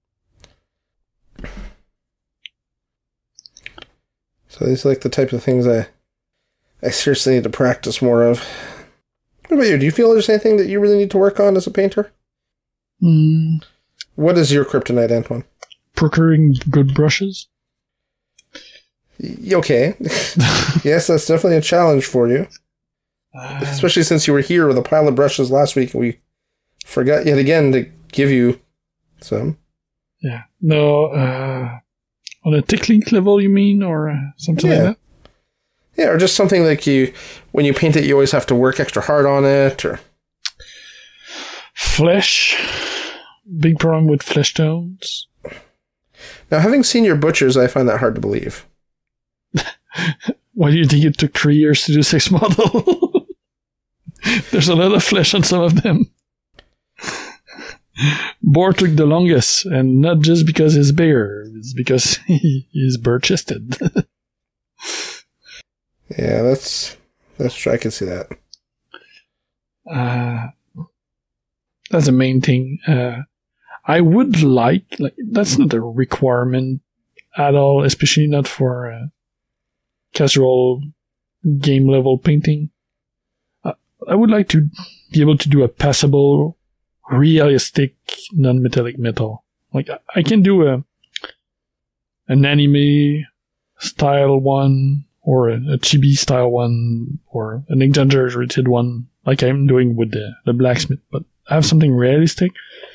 [SPEAKER 1] So these are like the type of things I I seriously need to practice more of. What about you? Do you feel there's anything that you really need to work on as a painter?
[SPEAKER 2] Mm.
[SPEAKER 1] What is your kryptonite, Antoine?
[SPEAKER 2] Procuring good brushes.
[SPEAKER 1] Y- okay. Yes, that's definitely a challenge for you. Uh, Especially since you were here with a pile of brushes last week and we forgot yet again to give you some.
[SPEAKER 2] Yeah. No, uh... on a technique level, you mean, or uh, something
[SPEAKER 1] yeah.
[SPEAKER 2] like that?
[SPEAKER 1] Yeah, or just something like you, when you paint it, you always have to work extra hard on it, or...
[SPEAKER 2] Flesh. Big problem with flesh tones.
[SPEAKER 1] Now, having seen your butchers, I find that hard to believe.
[SPEAKER 2] Why do you think it took three years to do six model? There's a lot of flesh on some of them. Boar took the longest, and not just because he's bigger, it's because he, he's bare-chested.
[SPEAKER 1] Yeah, that's that's true. I can see that.
[SPEAKER 2] Uh, that's the main thing. Uh, I would like, like, that's not a requirement at all, especially not for uh, casual game level painting. Uh, I would like to be able to do a passable, realistic, non-metallic metal. Like, I can do a an anime style one, or a, a chibi style one, or an exaggerated one, like I'm doing with the, the blacksmith, but I have something realistic.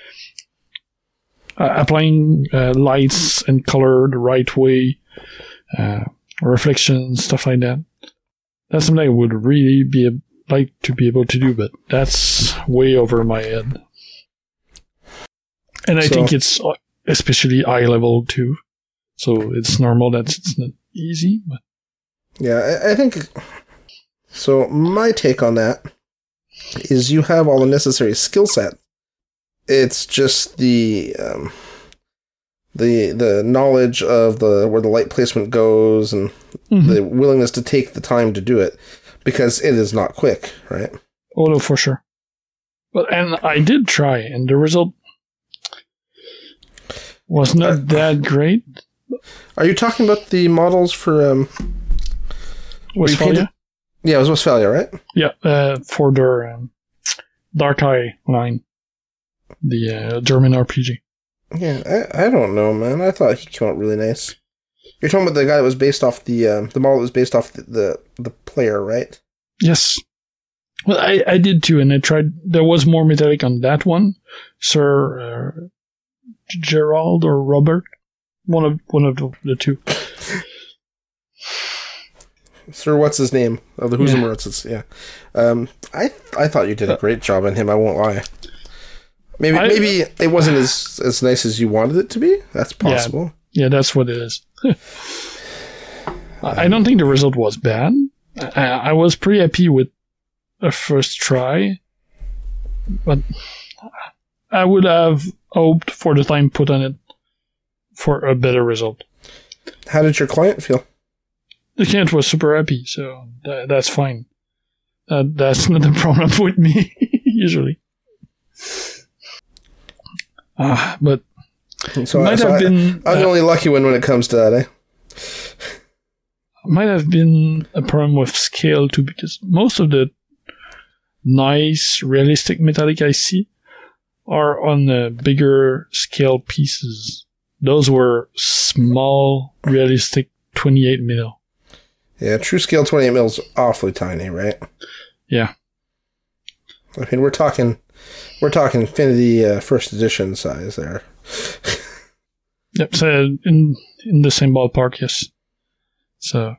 [SPEAKER 2] Uh, applying uh, lights and color the right way, uh, reflections, stuff like that. That's something I would really be a, like to be able to do, but that's way over my head. And I so, think it's especially eye level too, so it's normal that it's not easy. But
[SPEAKER 1] yeah, I, I think So my take on that is you have all the necessary skill set. It's just the um, the the knowledge of the where the light placement goes and mm-hmm. the willingness to take the time to do it, because it is not quick, right?
[SPEAKER 2] Oh, no, for sure. But and I did try, and the result was not uh, that great.
[SPEAKER 1] Are you talking about the models for um,
[SPEAKER 2] Westphalia?
[SPEAKER 1] Yeah, it was Westphalia, right?
[SPEAKER 2] Yeah, uh, for their um, Dark Eye line, the uh, German R P G.
[SPEAKER 1] Yeah, I, I don't know, man. I thought he came out really nice. You're talking about the guy that was based off the um, the model that was based off the, the the player, right?
[SPEAKER 2] Yes. Well, I, I did too, and I tried. There was more metallic on that one, Sir uh, Gerald or Robert, one of one of the, the two.
[SPEAKER 1] Sir, what's his name? Oh, the Husamuritzes, yeah. yeah. Um, I I thought you did a great job on him. I won't lie. Maybe I, maybe it wasn't as, as nice as you wanted it to be. That's possible.
[SPEAKER 2] Yeah, yeah that's what it is. I don't think the result was bad. I, I was pretty happy with a first try, but I would have hoped for the time put on it for a better result.
[SPEAKER 1] How did your client feel?
[SPEAKER 2] The client was super happy, so that, that's fine. Uh, that's not a problem with me, usually. Uh, but
[SPEAKER 1] so, might so have I, been, I'm uh, the only lucky one when it comes to that, eh?
[SPEAKER 2] Might have been a problem with scale, too, because most of the nice, realistic metallic I see are on the bigger scale pieces. Those were small, realistic twenty-eight mil.
[SPEAKER 1] Yeah, true scale twenty-eight mil is awfully tiny, right?
[SPEAKER 2] Yeah.
[SPEAKER 1] I mean, we're talking, we're talking Infinity uh, first edition size there.
[SPEAKER 2] Yep, so in in the same ballpark, yes. So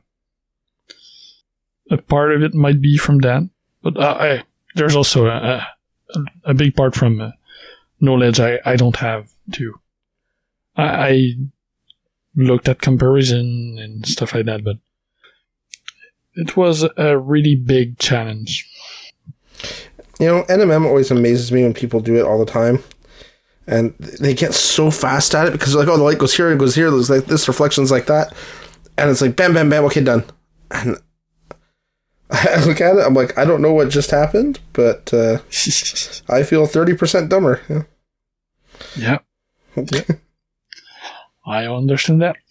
[SPEAKER 2] a part of it might be from that, but uh, I, there's also a, a, a big part from uh, knowledge I, I don't have too. I, I looked at comparison and stuff like that, but it was a really big challenge.
[SPEAKER 1] You know, N M M always amazes me when people do it all the time. And they get so fast at it because they're like, oh, the light goes here, it goes here, there's like this, reflections like that. And it's like, bam, bam, bam, okay, done. And I look at it, I'm like, I don't know what just happened, but uh, I feel thirty percent dumber. Yeah.
[SPEAKER 2] Yeah. yeah. I understand that.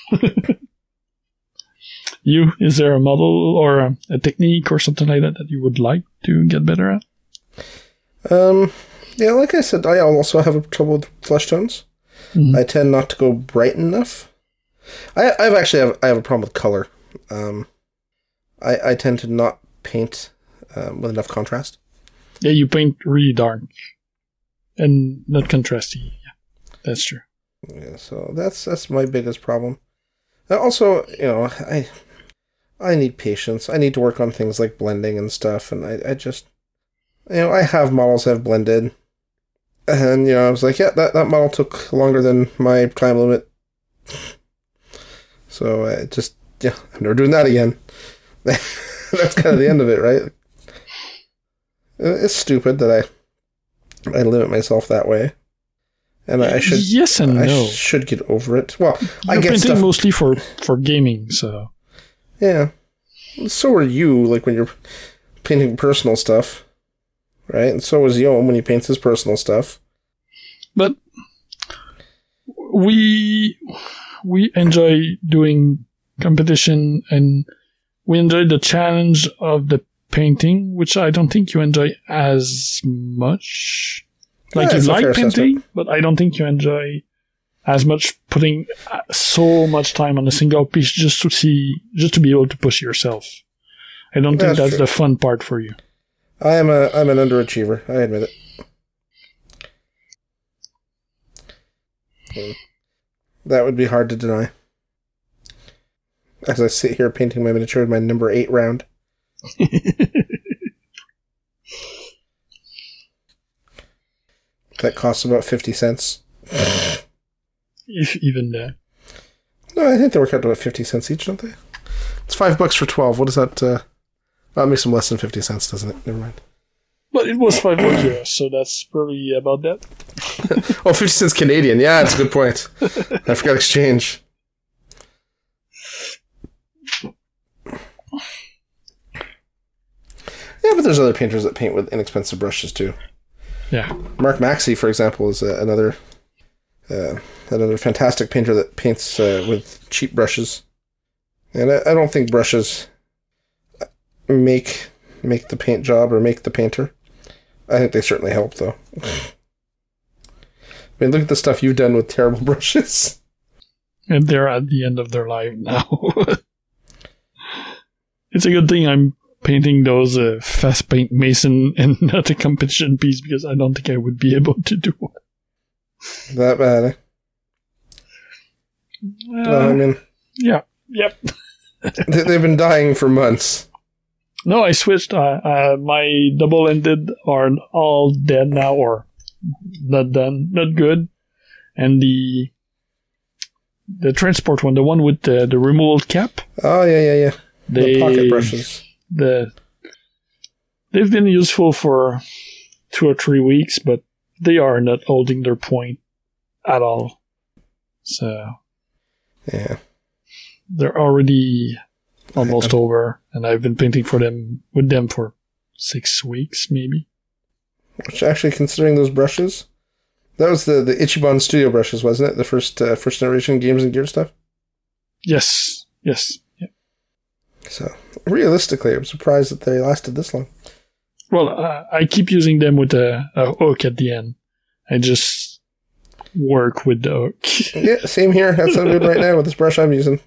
[SPEAKER 2] You, is there a model or a, a technique or something like that that you would like to get better at?
[SPEAKER 1] Um, yeah, like I said, I also have a trouble with flesh tones. Mm-hmm. I tend not to go bright enough. I I've actually have I have a problem with color. Um, I I tend to not paint um, with enough contrast.
[SPEAKER 2] Yeah, you paint really dark and not contrasty. Yeah, that's true.
[SPEAKER 1] Yeah, so that's that's my biggest problem. Also, you know, I I need patience. I need to work on things like blending and stuff, and I, I just, you know, I have models that have blended, and, you know, I was like, yeah, that, that model took longer than my time limit. So I just, yeah, I'm never doing that again. That's kind of the end of it, right? It's stupid that I I limit myself that way. And I should,
[SPEAKER 2] yes and
[SPEAKER 1] I
[SPEAKER 2] no.
[SPEAKER 1] should get over it. Well,
[SPEAKER 2] You're
[SPEAKER 1] I get
[SPEAKER 2] painting
[SPEAKER 1] stuff
[SPEAKER 2] mostly for, for gaming, so
[SPEAKER 1] yeah. So are you, like when you're painting personal stuff, right? And so is Yom when he paints his personal stuff.
[SPEAKER 2] But we we enjoy doing competition, and we enjoy the challenge of the painting, which I don't think you enjoy as much. Like, yeah, you like painting, assessment. But I don't think you enjoy as much putting so much time on a single piece just to see, just to be able to push yourself. I don't think that's, that's the fun part for you.
[SPEAKER 1] I am a, I'm an underachiever. I admit it. That would be hard to deny. As I sit here painting my miniature with my number eight round. That costs about fifty cents.
[SPEAKER 2] If even that.
[SPEAKER 1] No, I think they work out to about fifty cents each, don't they? It's five bucks for twelve. What is that? Uh, That makes them less than fifty cents, doesn't it? Never mind.
[SPEAKER 2] But it was five bucks, yeah, so that's probably about that.
[SPEAKER 1] Oh, fifty cents Canadian. Yeah, that's a good point. I forgot exchange. Yeah, but there's other painters that paint with inexpensive brushes too.
[SPEAKER 2] Yeah.
[SPEAKER 1] Mark Maxey, for example, is uh, another uh, another fantastic painter that paints uh, with cheap brushes. And I, I don't think brushes make make the paint job or make the painter. I think they certainly help, though. I mean, look at the stuff you've done with terrible brushes.
[SPEAKER 2] And they're at the end of their life now. It's a good thing I'm painting those uh, fast paint Mason and not a competition piece, because I don't think I would be able to do it.
[SPEAKER 1] That bad, eh?
[SPEAKER 2] Uh,
[SPEAKER 1] well, I mean...
[SPEAKER 2] Yeah, yep.
[SPEAKER 1] they, they've been dying for months.
[SPEAKER 2] No, I switched. Uh, uh, my double-ended are all dead now, or not done, not good. And the the transport one, the one with the, the removal cap.
[SPEAKER 1] Oh, yeah, yeah, yeah.
[SPEAKER 2] They,
[SPEAKER 1] the pocket brushes.
[SPEAKER 2] The, they've been useful for two or three weeks, but they are not holding their point at all. So,
[SPEAKER 1] yeah.
[SPEAKER 2] They're already almost over, and I've been painting for them with them for six weeks, maybe.
[SPEAKER 1] Which, actually, considering those brushes, that was the, the Ichiban Studio brushes, wasn't it? The first uh, first generation Games and Gear stuff?
[SPEAKER 2] Yes, yes. Yeah.
[SPEAKER 1] So, realistically, I'm surprised that they lasted this long.
[SPEAKER 2] Well, uh, I keep using them with a, a hook at the end. I just work with the hook.
[SPEAKER 1] Yeah, same here. That's what I'm doing right now with this brush I'm using.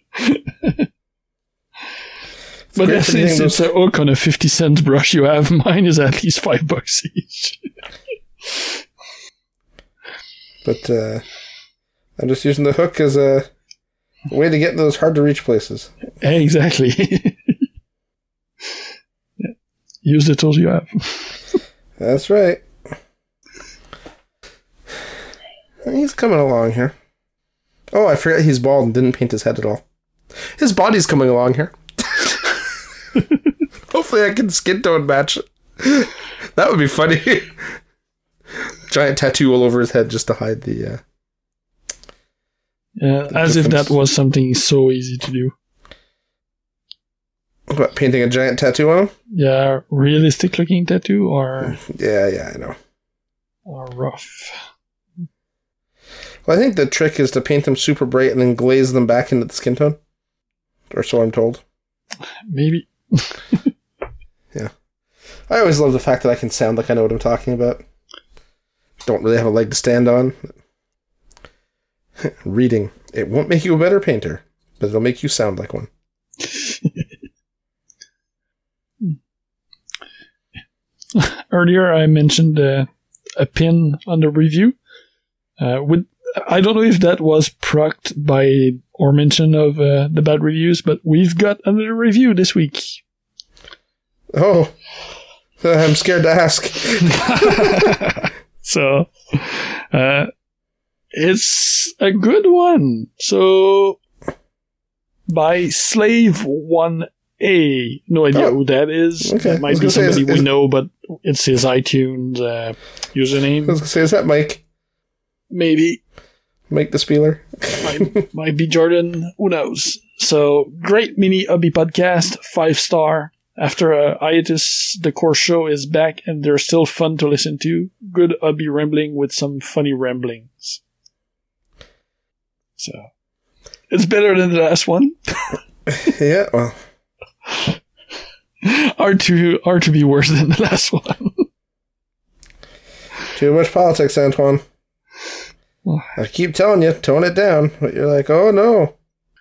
[SPEAKER 2] But since it's a hook on a fifty cent brush you have, mine is at least five bucks each.
[SPEAKER 1] But uh, I'm just using the hook as a way to get in those hard to reach places.
[SPEAKER 2] Exactly. Yeah. Use the tools you have.
[SPEAKER 1] That's right. He's coming along here. Oh, I forgot he's bald and didn't paint his head at all. His body's coming along here. Hopefully I can skin tone match it. That would be funny. Giant tattoo all over his head just to hide the... Uh,
[SPEAKER 2] yeah,
[SPEAKER 1] the
[SPEAKER 2] as
[SPEAKER 1] difference.
[SPEAKER 2] if that was something so easy to do.
[SPEAKER 1] What, painting a giant tattoo on him?
[SPEAKER 2] Yeah, realistic looking tattoo or...
[SPEAKER 1] Yeah, yeah, I know.
[SPEAKER 2] Or rough.
[SPEAKER 1] Well, I think the trick is to paint them super bright and then glaze them back into the skin tone. Or so I'm told.
[SPEAKER 2] Maybe.
[SPEAKER 1] Yeah. I always love the fact that I can sound like I know what I'm talking about. Don't really have a leg to stand on. Reading. It won't make you a better painter, but it'll make you sound like one.
[SPEAKER 2] Earlier I mentioned uh, a pin on the review. Uh, with I don't know if that was procced by or mention of uh, the bad reviews, but we've got another review this week.
[SPEAKER 1] Oh, I'm scared to ask.
[SPEAKER 2] So, uh, it's a good one. So, by Slave one A. No idea
[SPEAKER 1] Oh,
[SPEAKER 2] who that is.
[SPEAKER 1] okay.
[SPEAKER 2] That
[SPEAKER 1] I
[SPEAKER 2] might
[SPEAKER 1] was
[SPEAKER 2] be
[SPEAKER 1] gonna say,
[SPEAKER 2] somebody
[SPEAKER 1] is-
[SPEAKER 2] we
[SPEAKER 1] is-
[SPEAKER 2] know, but it's his iTunes uh,
[SPEAKER 1] I
[SPEAKER 2] username.
[SPEAKER 1] was going to say, is that Mike?
[SPEAKER 2] Maybe.
[SPEAKER 1] Mike the Spieler?
[SPEAKER 2] might, might be Jordan. Who knows? So, great mini hobby podcast. Five star. After a hiatus, the core show is back and they're still fun to listen to. Good hobby rambling with some funny ramblings. So, it's better than the last one.
[SPEAKER 1] Yeah, well,
[SPEAKER 2] Hard to, hard to be worse than the last one.
[SPEAKER 1] too much politics, Antoine. I keep telling you, tone it down. But you're like, oh no.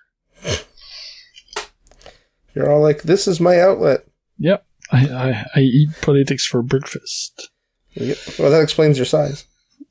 [SPEAKER 1] You're all like, this is my outlet.
[SPEAKER 2] Yep. I, I, I eat politics for breakfast.
[SPEAKER 1] You get- Well, that explains your size.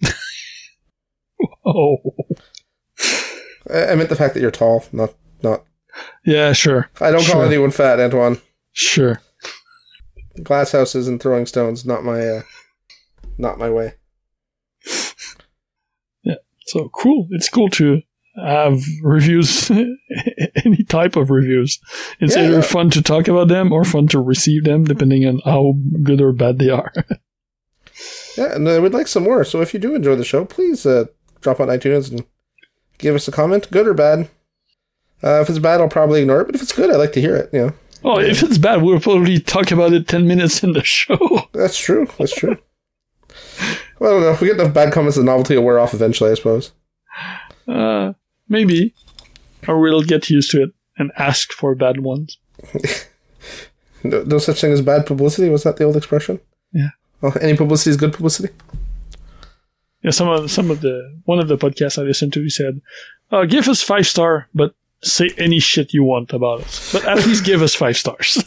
[SPEAKER 2] Oh.
[SPEAKER 1] I, I meant the fact that you're tall, not not.
[SPEAKER 2] Yeah, sure.
[SPEAKER 1] I don't call
[SPEAKER 2] Sure.
[SPEAKER 1] anyone fat, Antoine.
[SPEAKER 2] Sure.
[SPEAKER 1] Glass houses and throwing stones, not my, uh, not my way.
[SPEAKER 2] So cool. It's cool to have reviews, any type of reviews. It's
[SPEAKER 1] Yeah,
[SPEAKER 2] either
[SPEAKER 1] yeah.
[SPEAKER 2] fun to talk about them or fun to receive them, depending on how good or bad they are.
[SPEAKER 1] Yeah, and uh, we'd like some more. So if you do enjoy the show, please uh, drop on iTunes and give us a comment, good or bad. Uh, if it's bad, I'll probably ignore it, but if it's good, I'd like to hear it. You know,
[SPEAKER 2] Oh, if it's bad, we'll probably talk about it ten minutes in the show.
[SPEAKER 1] that's true. That's true. Well, I don't know. If we get enough bad comments, the novelty will wear off eventually, I suppose.
[SPEAKER 2] Uh, maybe. Or we'll get used to it and ask for bad ones.
[SPEAKER 1] No, no such thing as bad publicity. Was that the old expression?
[SPEAKER 2] Yeah.
[SPEAKER 1] Oh, any publicity is good publicity.
[SPEAKER 2] Yeah, some of some of the one of the podcasts I listened to, he said, uh, "Give us five star, but say any shit you want about us, but at least give us five stars."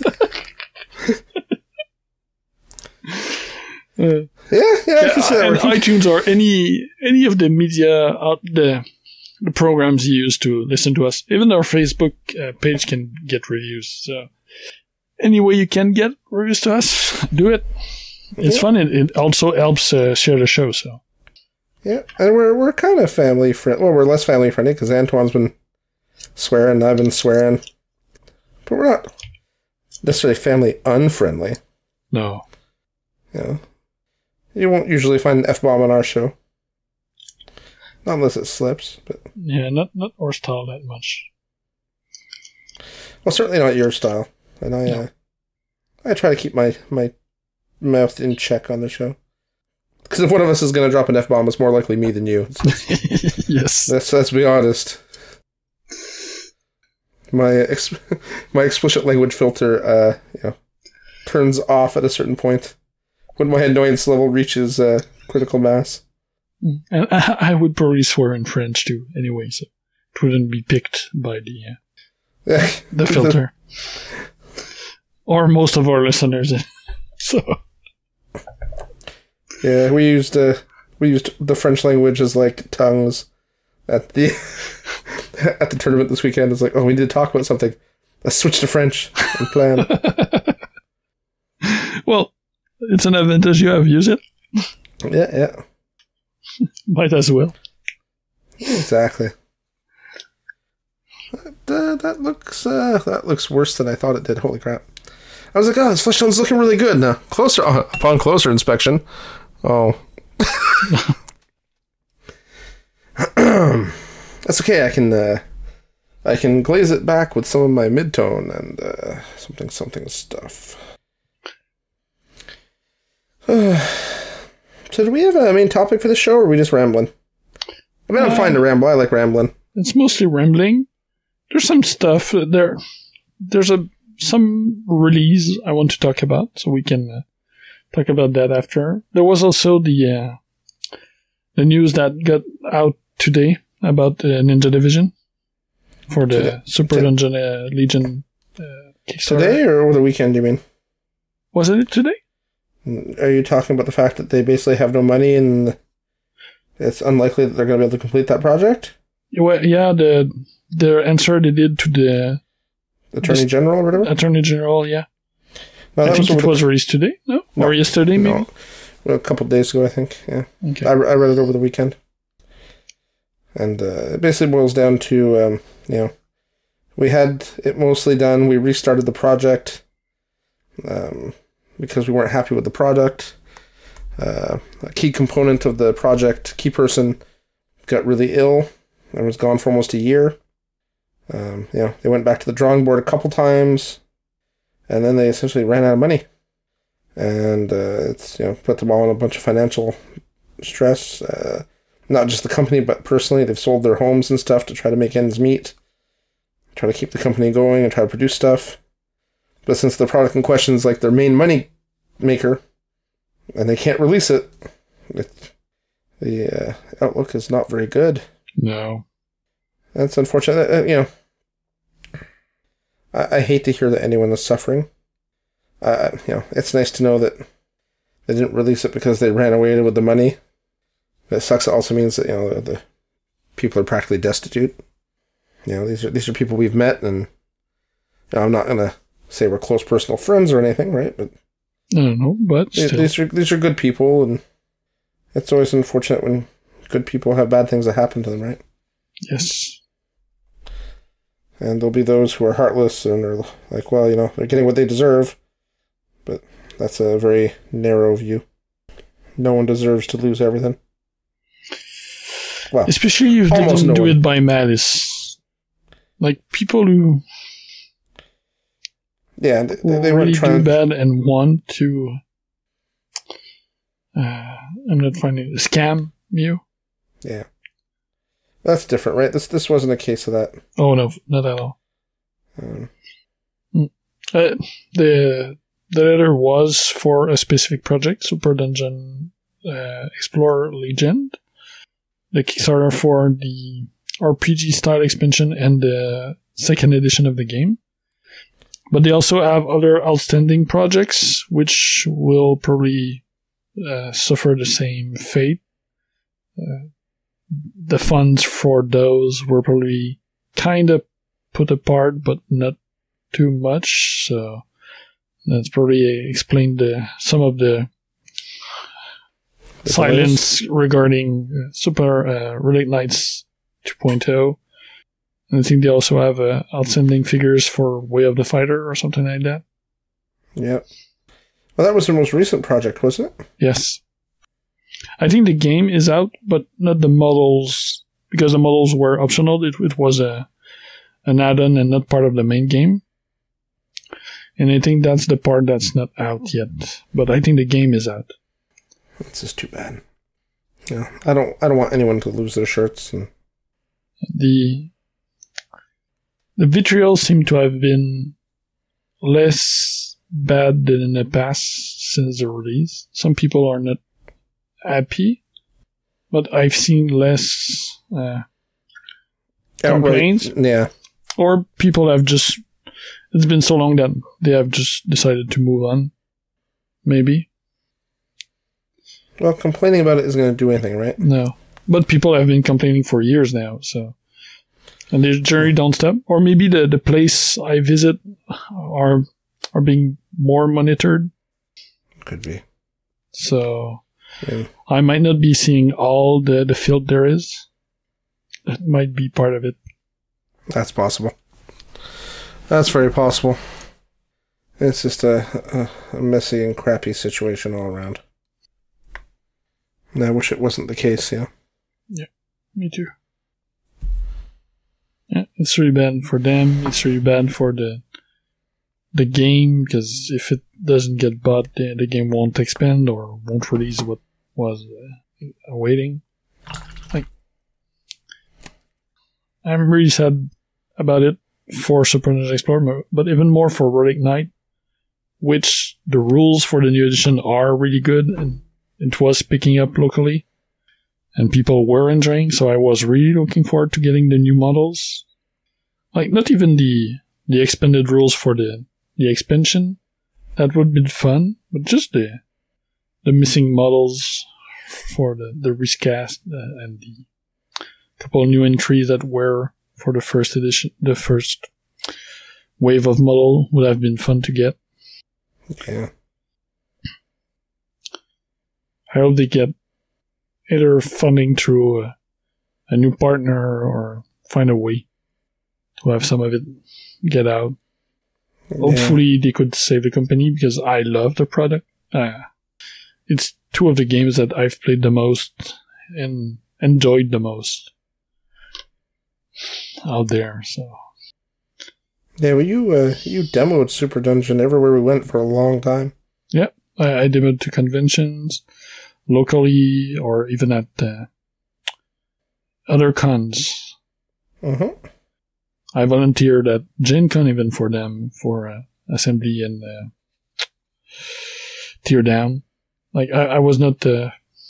[SPEAKER 2] uh,
[SPEAKER 1] Yeah, yeah, I
[SPEAKER 2] yeah,
[SPEAKER 1] can see that
[SPEAKER 2] and
[SPEAKER 1] working.
[SPEAKER 2] iTunes or any any of the media out the the programs you use to listen to us, even our Facebook uh, page can get reviews. So any way you can get reviews to us, do it. It's
[SPEAKER 1] Yeah.
[SPEAKER 2] fun. It, it also helps uh, share the show. So.
[SPEAKER 1] Yeah, and we're we're kind of family friendly. Well, we're less family friendly because Antoine's been swearing, and I've been swearing, but we're not necessarily family unfriendly.
[SPEAKER 2] No.
[SPEAKER 1] You know, you won't usually find an F bomb on our show, not unless it slips. But
[SPEAKER 2] Yeah, not not our style that much.
[SPEAKER 1] well, certainly not your style. And I,
[SPEAKER 2] No.
[SPEAKER 1] uh, I try to keep my my mouth in check on the show. Because if one of us is going to drop an F bomb, it's more likely me than you.
[SPEAKER 2] Yes.
[SPEAKER 1] Let's let's be honest. My ex- my explicit language filter, uh, you know, turns off at a certain point when my annoyance level reaches uh, critical mass.
[SPEAKER 2] And I, I would probably swear in French too, anyway, so it wouldn't be picked by the uh, the filter. Or most of our listeners. So
[SPEAKER 1] Yeah, we used uh, we used the French language as like tongues at the at the tournament this weekend. It's like, oh, we need to talk about something. Let's switch to French and plan.
[SPEAKER 2] well, it's an advantage you have. Use it.
[SPEAKER 1] Yeah, yeah,
[SPEAKER 2] Might as well.
[SPEAKER 1] exactly. That, uh, that looks uh, that looks worse than I thought it did. Holy crap! I was like, oh, this flesh tone's looking really good now. Closer uh, upon closer inspection. Oh. That's okay. I can uh, I can glaze it back with some of my mid-tone and uh, something something stuff. So do we have a main topic for the show, or are we just rambling? I mean, I'm
[SPEAKER 2] Uh,
[SPEAKER 1] fine to ramble. I like rambling.
[SPEAKER 2] It's mostly rambling. There's some stuff there. There's a some release I want to talk about, so we can uh, talk about that after. There was also the uh, the news that got out today about the Ninja Division for the
[SPEAKER 1] Today.
[SPEAKER 2] Super
[SPEAKER 1] Today.
[SPEAKER 2] Dungeon uh, Legion uh, Kickstarter.
[SPEAKER 1] Today or over the weekend, you mean?
[SPEAKER 2] Was it today?
[SPEAKER 1] Are you talking about the fact that they basically have no money and it's unlikely that they're going to be able to complete that project?
[SPEAKER 2] Well, yeah, the the answer they did to the
[SPEAKER 1] Attorney
[SPEAKER 2] Just-
[SPEAKER 1] General or whatever?
[SPEAKER 2] Attorney General, yeah.
[SPEAKER 1] No,
[SPEAKER 2] I
[SPEAKER 1] that
[SPEAKER 2] think
[SPEAKER 1] over
[SPEAKER 2] it
[SPEAKER 1] the-
[SPEAKER 2] was released today, no?
[SPEAKER 1] No.
[SPEAKER 2] Or yesterday, maybe?
[SPEAKER 1] No. Well, a couple of days ago, I think. Yeah,
[SPEAKER 2] Okay.
[SPEAKER 1] I, I read it over the weekend, and uh, it basically boils down to um, you know, we had it mostly done. We restarted the project um, because we weren't happy with the product. Uh, a key component of the project, key person, got really ill and was gone for almost a year. Um, you know, they went back to the drawing board a couple times, and then they essentially ran out of money. And uh, it's, you know, put them all in a bunch of financial stress. Uh, not just the company, but personally. They've sold their homes and stuff to try to make ends meet, try to keep the company going and try to produce stuff. But since the product in question is like their main money maker, and they can't release it, it the uh, outlook is not very good.
[SPEAKER 2] No.
[SPEAKER 1] That's unfortunate. Uh, you know, I, I hate to hear that anyone is suffering. Uh, you know, it's nice to know that they didn't release it because they ran away with the money. But it sucks. It also means that, you know, the, the people are practically destitute. You know, these are these are people we've met, and you know, I'm not gonna say we're close personal friends or anything, right? But
[SPEAKER 2] I don't know, but
[SPEAKER 1] these,
[SPEAKER 2] still.
[SPEAKER 1] these are these are good people, and it's always unfortunate when good people have bad things that happen to them, right?
[SPEAKER 2] Yes.
[SPEAKER 1] And there'll be those who are heartless and are like, well, you know, they're getting what they deserve. But that's a very narrow view. No one deserves to lose everything. Well,
[SPEAKER 2] especially if they didn't
[SPEAKER 1] no
[SPEAKER 2] do
[SPEAKER 1] one.
[SPEAKER 2] it by malice. Like, people who
[SPEAKER 1] yeah, they,
[SPEAKER 2] will
[SPEAKER 1] they
[SPEAKER 2] really
[SPEAKER 1] weren't trying
[SPEAKER 2] do
[SPEAKER 1] to...
[SPEAKER 2] bad and want to, uh, I'm not finding, scam you.
[SPEAKER 1] Yeah. That's different, right? This this wasn't a case of that.
[SPEAKER 2] Oh, no, not at all.
[SPEAKER 1] Um,
[SPEAKER 2] Uh, the the letter was for a specific project, Super Dungeon uh, Explorer Legend, the Kickstarter for the R P G style expansion and the second edition of the game. But they also have other outstanding projects, which will probably uh, suffer the same fate. Uh, the funds for those were probably kind of put apart, but not too much, so that's probably explained the, some of the, the silence players. regarding uh, Super uh, Relic Knights two point oh. And I think they also have uh, outstanding figures for Way of the Fighter or something like that.
[SPEAKER 1] Yeah. Well, that was their most recent project, wasn't it?
[SPEAKER 2] Yes. I think the game is out, but not the models, because the models were optional. It, it was a an add-on and not part of the main game. And I think that's the part that's not out yet. But I think the game is out.
[SPEAKER 1] It's just too bad. Yeah, I don't. I don't want anyone to lose their shirts. And
[SPEAKER 2] the the vitriol seemed to have been less bad than in the past since the release. Some people are not happy, but I've seen less uh, complaints.
[SPEAKER 1] Outright, yeah,
[SPEAKER 2] or people have just. It's been so long that they have just decided to move on. Maybe.
[SPEAKER 1] Well, complaining about it isn't going to do anything, right?
[SPEAKER 2] No. But people have been complaining for years now, so. And they generally don't stop. Or maybe the, the place I visit are are being more monitored.
[SPEAKER 1] Could be.
[SPEAKER 2] So.
[SPEAKER 1] Yeah.
[SPEAKER 2] I might not be seeing all the, the field there is. That might be part of it.
[SPEAKER 1] That's possible. That's very possible. It's just a, a, a messy and crappy situation all around. And I wish it wasn't the case, yeah.
[SPEAKER 2] Yeah, me too. Yeah, it's really bad for them. It's really bad for the the game, because if it doesn't get bought, the, the game won't expand or won't release what was uh, awaiting. Like, I'm really sad about it. For Super Dungeon Explorer, but even more for Relic Knight, which the rules for the new edition are really good, and it was picking up locally, and people were enjoying, so I was really looking forward to getting the new models. Like, not even the the expanded rules for the, the expansion, that would be fun, but just the the missing models for the, the recast uh, and the couple of new entries that were for the first edition, the first wave of model would have been fun to get.
[SPEAKER 1] Yeah.
[SPEAKER 2] I hope they get either funding through a, a new partner or find a way to have some of it get out. Yeah. Hopefully they could save the company, because I love the product. Uh, it's two of the games that I've played the most and enjoyed the most out there, so.
[SPEAKER 1] Yeah, well, you uh, you demoed Super Dungeon everywhere we went for a long time.
[SPEAKER 2] Yeah, I, I demoed to conventions, locally, or even at uh, other cons.
[SPEAKER 1] Mm-hmm.
[SPEAKER 2] I volunteered at Gen Con even for them, for uh, assembly and uh, teardown. Like, I, I was not, uh,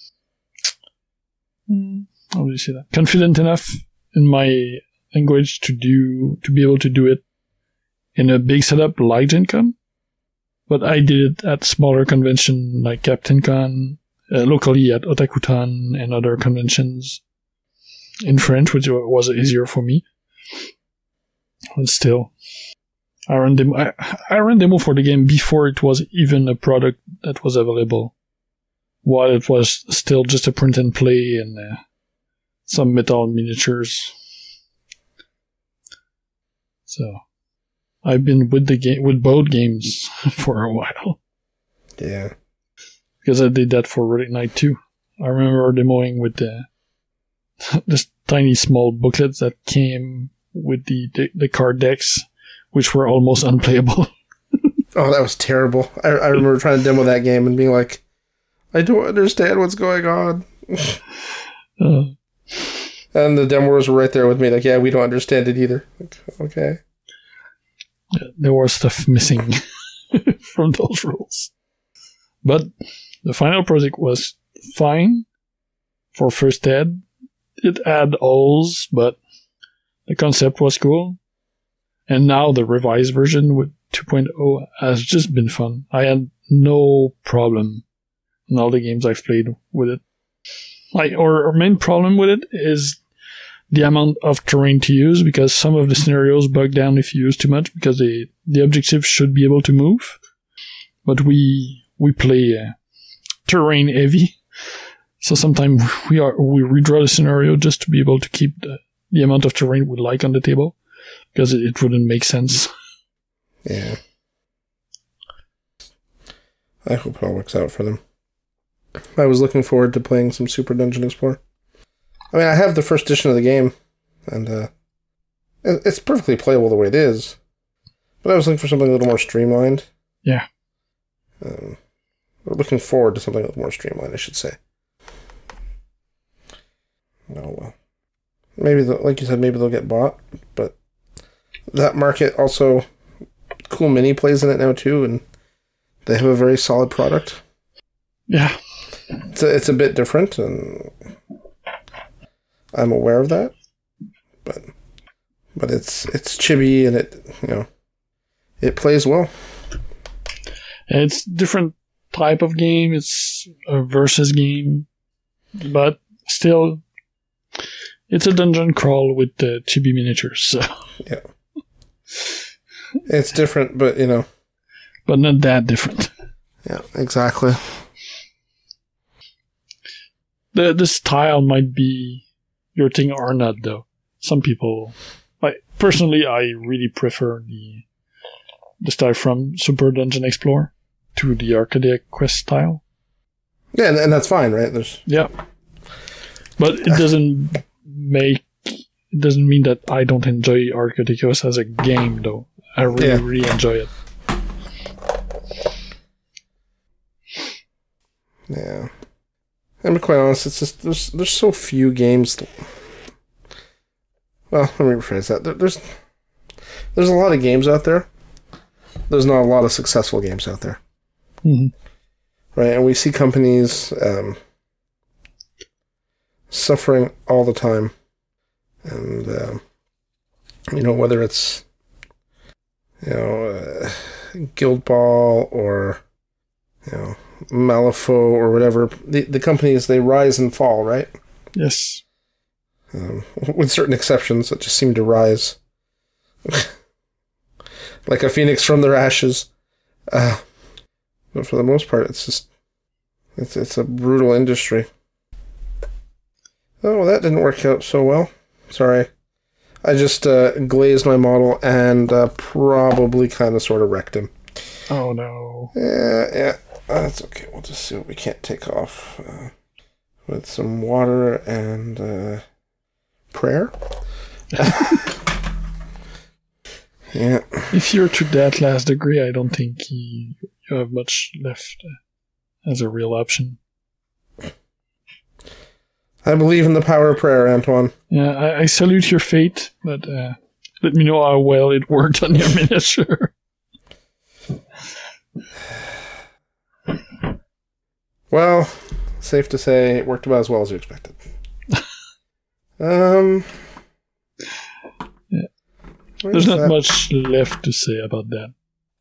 [SPEAKER 2] how would you say that? Confident enough in my language to do to be able to do it in a big setup like Gen Con, but I did it at smaller convention like Captain Con, uh, locally at Otakutan and other conventions in French, which was easier for me. But still, I ran demo. I, I ran demo for the game before it was even a product that was available, while it was still just a print and play and uh, some metal miniatures. So I've been with the game with both games for a while.
[SPEAKER 1] Yeah.
[SPEAKER 2] Because I did that for Relic Knight too. I remember demoing with the this tiny small booklets that came with the, the, the card decks, which were almost unplayable.
[SPEAKER 1] Oh, that was terrible. I, I remember trying to demo that game and being like, I don't understand what's going on.
[SPEAKER 2] uh,
[SPEAKER 1] and the demoers were right there with me, like, yeah, we don't understand it either. Like, okay.
[SPEAKER 2] There was stuff missing from those rules. But the final project was fine for First Ed. It had holes, but the concept was cool. And now the revised version with two point oh has just been fun. I had no problem in all the games I've played with it. Like, our, our main problem with it is the amount of terrain to use, because some of the scenarios bug down if you use too much, because they, the objective should be able to move. But we we play uh, terrain heavy, so sometimes we are we redraw the scenario just to be able to keep the, the amount of terrain we like on the table, because it, it wouldn't make sense.
[SPEAKER 1] Yeah. I hope it all works out for them. I was looking forward to playing some Super Dungeon Explorer. I mean, I have the first edition of the game, and uh, it's perfectly playable the way it is. But I was looking for something a little more streamlined.
[SPEAKER 2] Yeah.
[SPEAKER 1] Um, we're looking forward to something a little more streamlined, I should say. Oh, well. Maybe, like you said, maybe they'll get bought, but that market also... Cool Mini plays in it now too, and they have a very solid product.
[SPEAKER 2] Yeah.
[SPEAKER 1] It's a, it's a bit different, and I'm aware of that. But but it's it's chibi, and it you know it plays well.
[SPEAKER 2] It's different type of game. It's a versus game, but still, it's a dungeon crawl with the chibi miniatures. So
[SPEAKER 1] yeah. It's different, but, you know.
[SPEAKER 2] But not that different.
[SPEAKER 1] Yeah, exactly.
[SPEAKER 2] The the style might be your thing or not, though. Some people... like personally, I really prefer the the style from Super Dungeon Explorer to the Arcadia Quest style.
[SPEAKER 1] Yeah, and, and that's fine, right? There's
[SPEAKER 2] Yeah. But it doesn't make... It doesn't mean that I don't enjoy Arcadia Quest as a game, though. I really, yeah. really enjoy it.
[SPEAKER 1] Yeah. And to be quite honest, it's just, there's, there's so few games. To, well, let me rephrase that. There, there's, there's a lot of games out there. There's not a lot of successful games out there.
[SPEAKER 2] Mm-hmm.
[SPEAKER 1] Right? And we see companies um, suffering all the time. And, uh, you know, whether it's, you know, uh, Guild Ball or, you know, Malifaux or whatever, the, the companies, they rise and fall, right?
[SPEAKER 2] Yes.
[SPEAKER 1] Um, with certain exceptions that just seem to rise. Like a phoenix from their ashes. Uh, but for the most part, it's just, it's, it's a brutal industry. Oh, well, that didn't work out so well. Sorry. I just uh, glazed my model and uh, probably kind of sort of wrecked him.
[SPEAKER 2] Oh, no.
[SPEAKER 1] Yeah, yeah. Uh, that's okay. We'll just see what we can't take off. Uh, with some water and uh, prayer. Yeah.
[SPEAKER 2] If you're to that last degree, I don't think you, you have much left uh, as a real option.
[SPEAKER 1] I believe in the power of prayer, Antoine.
[SPEAKER 2] Yeah, I, I salute your fate, but uh, let me know how well it worked on your miniature.
[SPEAKER 1] Well, safe to say it worked about as well as you expected. um,
[SPEAKER 2] yeah. There's not that? much left to say about that.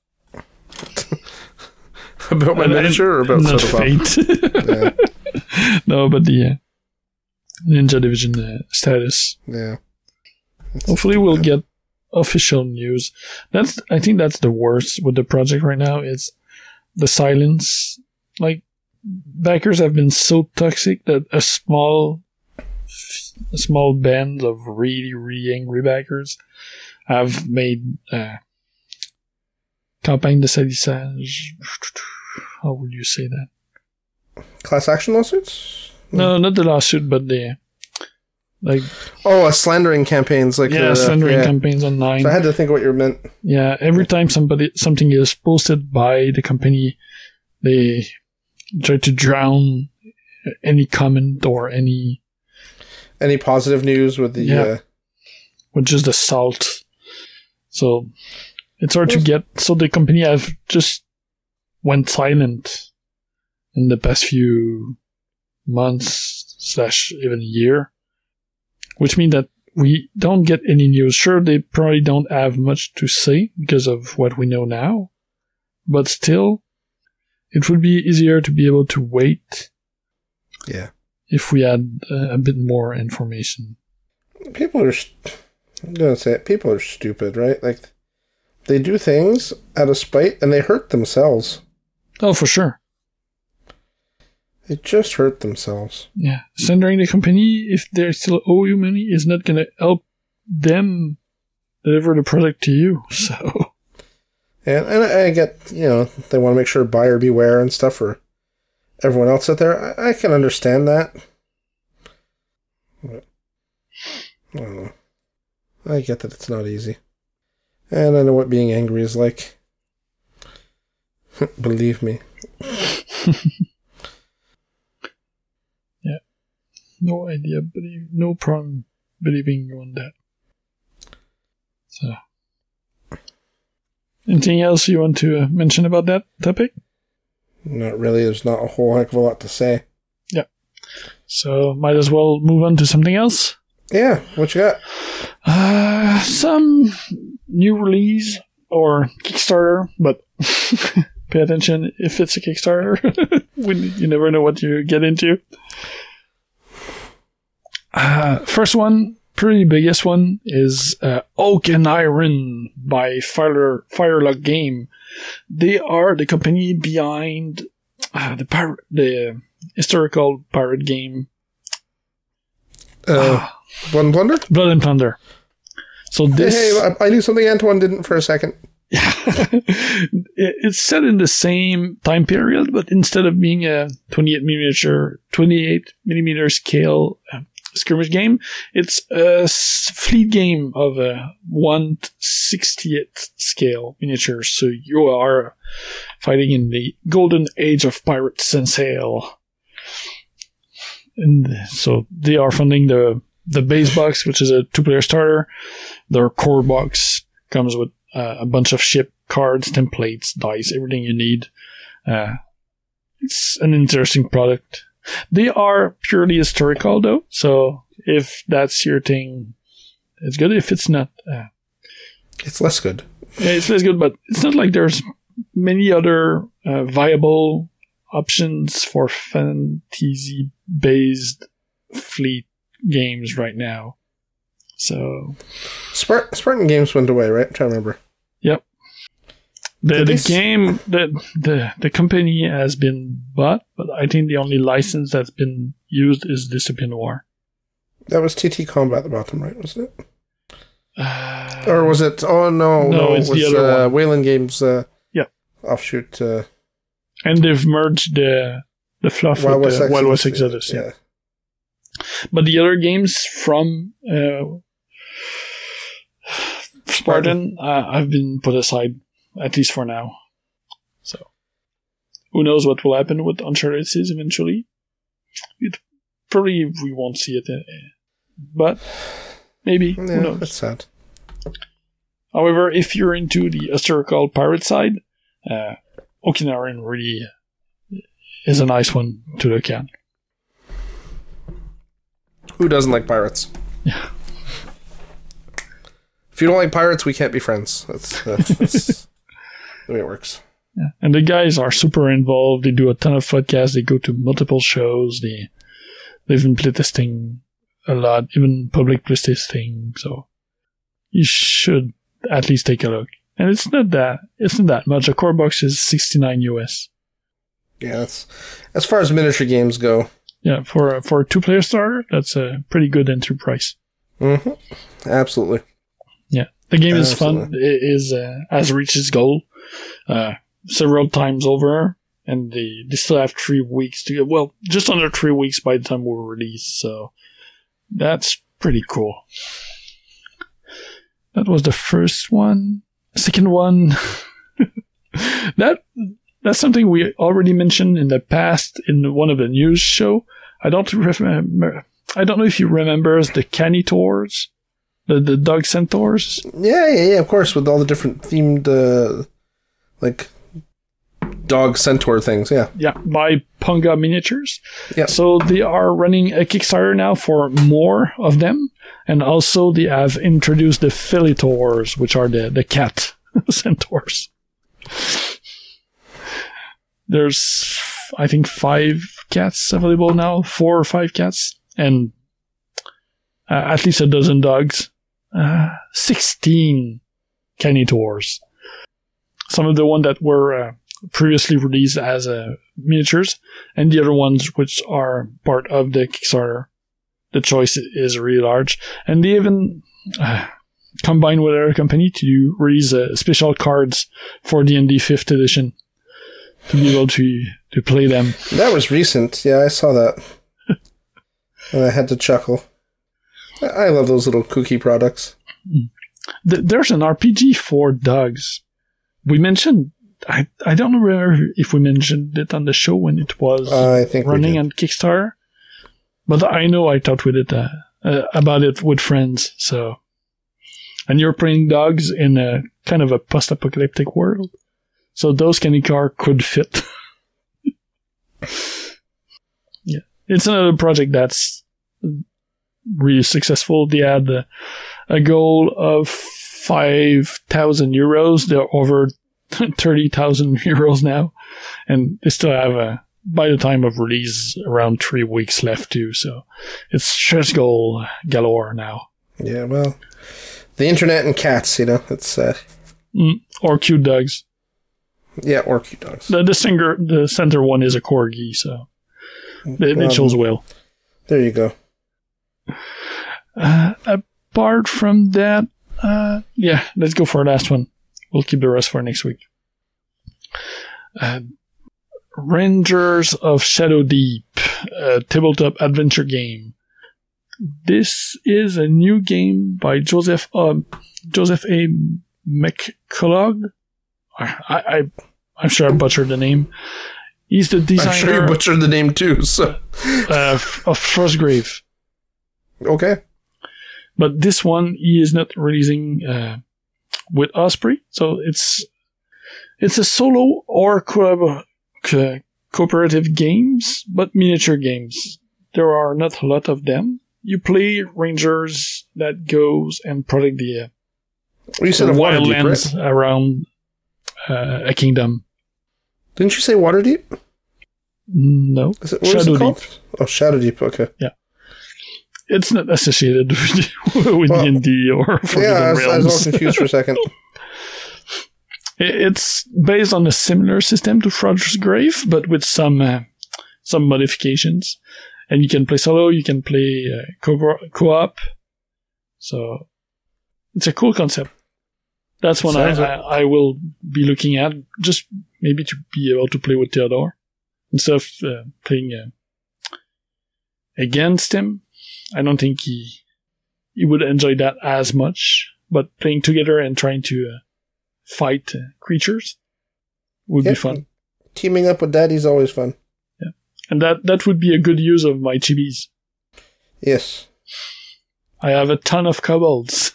[SPEAKER 1] About my
[SPEAKER 2] and,
[SPEAKER 1] miniature or about
[SPEAKER 2] not fate? Yeah. No, but the... Uh, Ninja Division uh, status.
[SPEAKER 1] Yeah.
[SPEAKER 2] It's, Hopefully we'll yeah. get official news. That's I think that's the worst with the project right now is the silence. Like, backers have been so toxic that a small a small band of really, really angry backers have made uh, campagne de salissage. How would you say that?
[SPEAKER 1] Class action lawsuits?
[SPEAKER 2] No, not the lawsuit, but the like.
[SPEAKER 1] Oh, uh, slandering campaigns, like
[SPEAKER 2] yeah,
[SPEAKER 1] uh,
[SPEAKER 2] slandering
[SPEAKER 1] yeah.
[SPEAKER 2] campaigns online.
[SPEAKER 1] So I had to think of what you meant.
[SPEAKER 2] Yeah, every time somebody something is posted by the company, they try to drown any comment or any
[SPEAKER 1] Any positive news with the...
[SPEAKER 2] Yeah.
[SPEAKER 1] Uh,
[SPEAKER 2] with just the salt. So it's hard to get. So the company have just went silent in the past few months slash even year, which means that we don't get any news. Sure, they probably don't have much to say because of what we know now, but still, it would be easier to be able to wait.
[SPEAKER 1] Yeah.
[SPEAKER 2] If we had uh, a bit more information.
[SPEAKER 1] People are, st- I'm gonna say it, people are stupid, right? Like, they do things out of spite and they hurt themselves.
[SPEAKER 2] Oh, for sure.
[SPEAKER 1] They just hurt themselves.
[SPEAKER 2] Yeah. Slandering the company, if they still owe you money, is not gonna help them deliver the product to you, so.
[SPEAKER 1] And, and I get, you know, they want to make sure buyer beware and stuff for everyone else out there. I, I can understand that. But, I don't know. I get that it's not easy. And I know what being angry is like. Believe me.
[SPEAKER 2] Yeah. No idea, believe, no problem believing you on that. So. Anything else you want to uh, mention about that topic?
[SPEAKER 1] Not really. There's not a whole heck of a lot to say.
[SPEAKER 2] Yeah. So, might as well move on to something else.
[SPEAKER 1] Yeah, what you got?
[SPEAKER 2] Uh, some new release or Kickstarter, but pay attention if it's a Kickstarter. when you never know what you get into. Uh, first one, pretty biggest one, is uh, Oak and Iron by Fire Firelock Game. They are the company behind uh, the pir- the historical pirate game.
[SPEAKER 1] Uh,
[SPEAKER 2] ah.
[SPEAKER 1] Blood and Plunder?
[SPEAKER 2] Blood and Plunder. So this,
[SPEAKER 1] Hey, hey, I, I knew something Antoine didn't for a second.
[SPEAKER 2] Yeah, it's set in the same time period, but instead of being a twenty-eight millimeter, twenty-eight millimeter scale uh, skirmish game, it's a s- fleet game of a one sixtieth scale miniatures. So you are fighting in the golden age of pirates and sail. And so they are funding the the base box, which is a two-player starter. Their core box comes with uh, a bunch of ship cards, templates, dice, everything you need. Uh, it's an interesting product. They are purely historical, though. So if that's your thing, it's good. If it's not, uh,
[SPEAKER 1] it's less good.
[SPEAKER 2] Yeah, it's less good. But it's not like there's many other uh, viable options for fantasy-based fleet games right now. So
[SPEAKER 1] Spart- Spartan Games went away, right? I'm trying to remember.
[SPEAKER 2] Yep. The
[SPEAKER 1] Did
[SPEAKER 2] the
[SPEAKER 1] s-
[SPEAKER 2] game the, the the company has been bought, but I think the only license that's been used is Discipline Noir.
[SPEAKER 1] That was T T Combat, the bottom right, wasn't it?
[SPEAKER 2] Uh,
[SPEAKER 1] Or was it? Oh no,
[SPEAKER 2] No,
[SPEAKER 1] no,
[SPEAKER 2] it's
[SPEAKER 1] it was
[SPEAKER 2] the other
[SPEAKER 1] uh,
[SPEAKER 2] one.
[SPEAKER 1] Wayland Games. Uh,
[SPEAKER 2] Yeah.
[SPEAKER 1] Offshoot. Uh,
[SPEAKER 2] and they've merged the the fluff
[SPEAKER 1] Wild
[SPEAKER 2] with
[SPEAKER 1] West
[SPEAKER 2] the Wild
[SPEAKER 1] Exodus.
[SPEAKER 2] West Exodus. Yeah.
[SPEAKER 1] yeah.
[SPEAKER 2] But the other games from uh, Spartan uh, have been put aside, at least for now. So, who knows what will happen with Uncharted six eventually? It probably we won't see it, uh, but maybe.
[SPEAKER 1] Yeah,
[SPEAKER 2] who knows?
[SPEAKER 1] that's sad.
[SPEAKER 2] However, if you're into the historical pirate side, uh, Okinawan really is a nice one to look at.
[SPEAKER 1] Who doesn't like pirates?
[SPEAKER 2] Yeah.
[SPEAKER 1] If you don't like pirates, we can't be friends. That's, that's, that's the way it works.
[SPEAKER 2] Yeah. And the guys are super involved. They do a ton of podcasts. They go to multiple shows. They they've been playtesting a lot, even public playtesting. So you should at least take a look. And it's not that it's not that much. The core box is sixty-nine U S.
[SPEAKER 1] Yeah, that's as far as miniature games go.
[SPEAKER 2] Yeah, for a, for a two-player starter, that's a pretty good entry price.
[SPEAKER 1] Mm-hmm. Absolutely.
[SPEAKER 2] Yeah, The game is
[SPEAKER 1] Absolutely.
[SPEAKER 2] fun. It is uh, has reached its goal uh, several times over, and they, they still have three weeks to well, just under three weeks by the time we're released. So that's pretty cool. That was the first one. Second one, that that's something we already mentioned in the past in one of the news show. I don't remember. I don't know if you remember the Canitors. The the dog centaurs?
[SPEAKER 1] Yeah, yeah, yeah, of course, with all the different themed, uh, like, dog centaur things, yeah.
[SPEAKER 2] Yeah, by Punga Miniatures.
[SPEAKER 1] Yeah.
[SPEAKER 2] So they are running a Kickstarter now for more of them, and also they have introduced the Felitors, which are the, the cat centaurs. There's, I think, five cats available now, four or five cats, and uh, at least a dozen dogs. Uh, sixteen Canitors. Some of the ones that were uh, previously released as uh, miniatures, and the other ones which are part of the Kickstarter. The choice is really large, and they even uh, combined with our company to release uh, special cards for D and D fifth edition to be able to to play them.
[SPEAKER 1] That was recent. Yeah, I saw that. And I had to chuckle. I love those little kooky products.
[SPEAKER 2] Th- there's an R P G for dogs. We mentioned, I, I don't remember if we mentioned it on the show when it was
[SPEAKER 1] uh, I think
[SPEAKER 2] running on Kickstarter, but I know I talked with it uh, uh, about it with friends. So, and you're playing dogs in a kind of a post-apocalyptic world, so those candy car could fit. Yeah, it's another project that's really successful. They had uh, a goal of five thousand euros. They're over thirty thousand euros now. And they still have, uh, by the time of release, around three weeks left too. So it's stretch goal galore now.
[SPEAKER 1] Yeah, well, the internet and cats, you know, it's... Uh...
[SPEAKER 2] Mm, or cute dogs.
[SPEAKER 1] Yeah, or cute dogs.
[SPEAKER 2] The, the, singer, the center one is a corgi, so they, they
[SPEAKER 1] Um,
[SPEAKER 2] chose well.
[SPEAKER 1] There you go.
[SPEAKER 2] Uh, apart from that, uh, yeah, let's go for our last one. We'll keep the rest for next week. Uh, Rangers of Shadow Deep, a tabletop adventure game. This is a new game by Joseph uh, Joseph A. McCullough. I, I, I'm sure I butchered the name. He's the designer.
[SPEAKER 1] I'm sure you butchered the name too. So,
[SPEAKER 2] uh, of Frostgrave.
[SPEAKER 1] Okay.
[SPEAKER 2] But this one, he is not releasing uh, with Osprey, so it's it's a solo or co- co- cooperative games, but miniature games. There are not a lot of them. You play rangers that goes and protect the, uh,
[SPEAKER 1] Well, you said
[SPEAKER 2] the
[SPEAKER 1] a Waterdeep,
[SPEAKER 2] wildlands
[SPEAKER 1] right?
[SPEAKER 2] around uh, a kingdom.
[SPEAKER 1] Didn't you say Waterdeep?
[SPEAKER 2] No,
[SPEAKER 1] Is it, what is
[SPEAKER 2] Shadow
[SPEAKER 1] it called?
[SPEAKER 2] Deep.
[SPEAKER 1] Oh, Shadow Deep, okay.
[SPEAKER 2] It's not associated with, with
[SPEAKER 1] Well,
[SPEAKER 2] D and D or Forgotten
[SPEAKER 1] Yeah, I was, I was
[SPEAKER 2] Realms.
[SPEAKER 1] all confused for a second.
[SPEAKER 2] It's based on a similar system to Frostgrave, but with some uh, some modifications. And you can play solo, you can play uh, co- co-op. So it's a cool concept. That's one I,
[SPEAKER 1] Sounds
[SPEAKER 2] I, I will be looking at, just maybe to be able to play with Theodore instead of uh, playing uh, against him. I don't think he he would enjoy that as much. But playing together and trying to uh, fight uh, creatures would
[SPEAKER 1] Yep.
[SPEAKER 2] be fun.
[SPEAKER 1] Teaming up with Daddy's always fun.
[SPEAKER 2] And that, that would be a good use of my chibis.
[SPEAKER 1] Yes.
[SPEAKER 2] I have a ton of kobolds.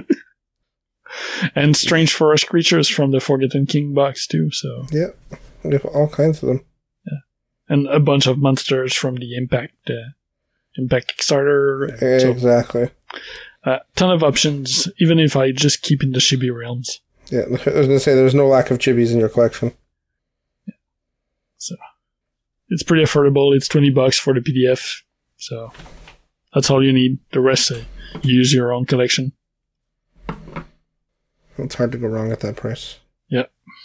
[SPEAKER 2] And strange forest creatures from the Forgotten King box too, so.
[SPEAKER 1] Yeah. We have all kinds of them.
[SPEAKER 2] And a bunch of monsters from the Impact uh, Impact Kickstarter. So,
[SPEAKER 1] Exactly.
[SPEAKER 2] uh, ton of options, even if I just keep in the chibi realms.
[SPEAKER 1] Yeah, I was going to say there's no lack of chibis in your collection.
[SPEAKER 2] So it's pretty affordable. It's twenty bucks for the P D F. So that's all you need. The rest, uh, you use your own collection.
[SPEAKER 1] It's hard to go wrong at that price.
[SPEAKER 2] Yeah.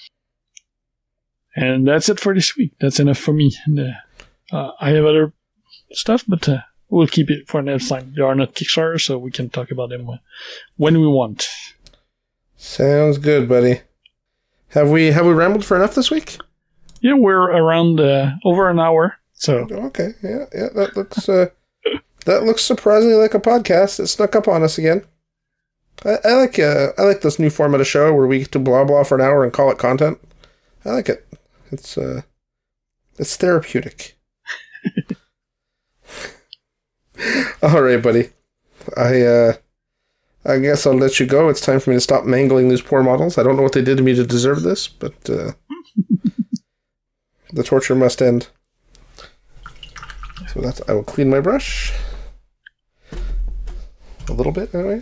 [SPEAKER 2] And that's it for this week. That's enough for me. And, uh, uh, I have other stuff, but uh, we'll keep it for next time. They are not Kickstarter, so we can talk about them when, when we want.
[SPEAKER 1] Sounds good, buddy. Have we have we rambled for enough this week?
[SPEAKER 2] Yeah, we're around uh, over an hour. So
[SPEAKER 1] okay, yeah, yeah, that looks uh, that looks surprisingly like a podcast. It snuck up on us again. I, I like uh, I like this new format of show where we get to blah blah for an hour and call it content. I like it. It's uh, it's therapeutic. All right, buddy. I uh, I guess I'll let you go. It's time for me to stop mangling these poor models. I don't know what they did to me to deserve this, but uh, the torture must end. So that's. I will clean my brush a little bit, anyway.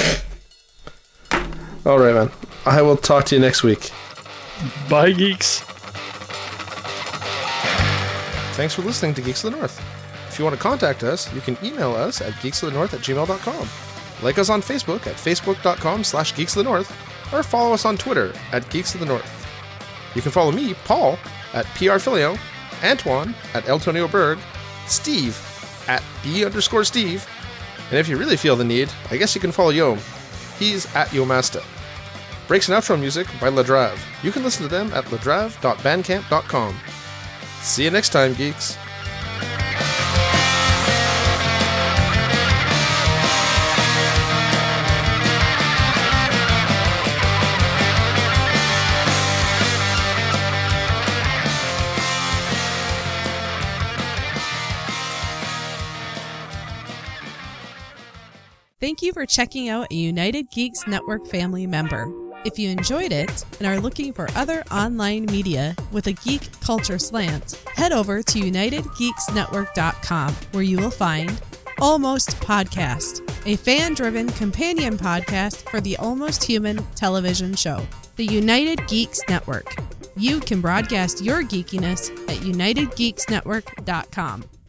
[SPEAKER 1] All right, man. I will talk to you next week.
[SPEAKER 2] Bye, geeks.
[SPEAKER 1] Thanks for listening to Geeks of the North. If you want to contact us, you can email us at geeksofthenorth at gmail dot com. Like us on Facebook at facebook.com slash geeksofthenorth, or follow us on Twitter at Geeks of the North. You can follow me, Paul, at prfilio, Antoine at Eltonio Berg, Steve at B underscore Steve, and if you really feel the need, I guess you can follow Yom. He's at Yomasta. Breaks and outro music by Ladrave. You can listen to them at ladrave dot bandcamp dot com. See you next time, geeks.
[SPEAKER 3] Thank you for checking out a United Geeks Network family member. If you enjoyed it and are looking for other online media with a geek culture slant, head over to united geeks network dot com, where you will find Almost Podcast, a fan-driven companion podcast for the Almost Human television show. The United Geeks Network. You can broadcast your geekiness at united geeks network dot com.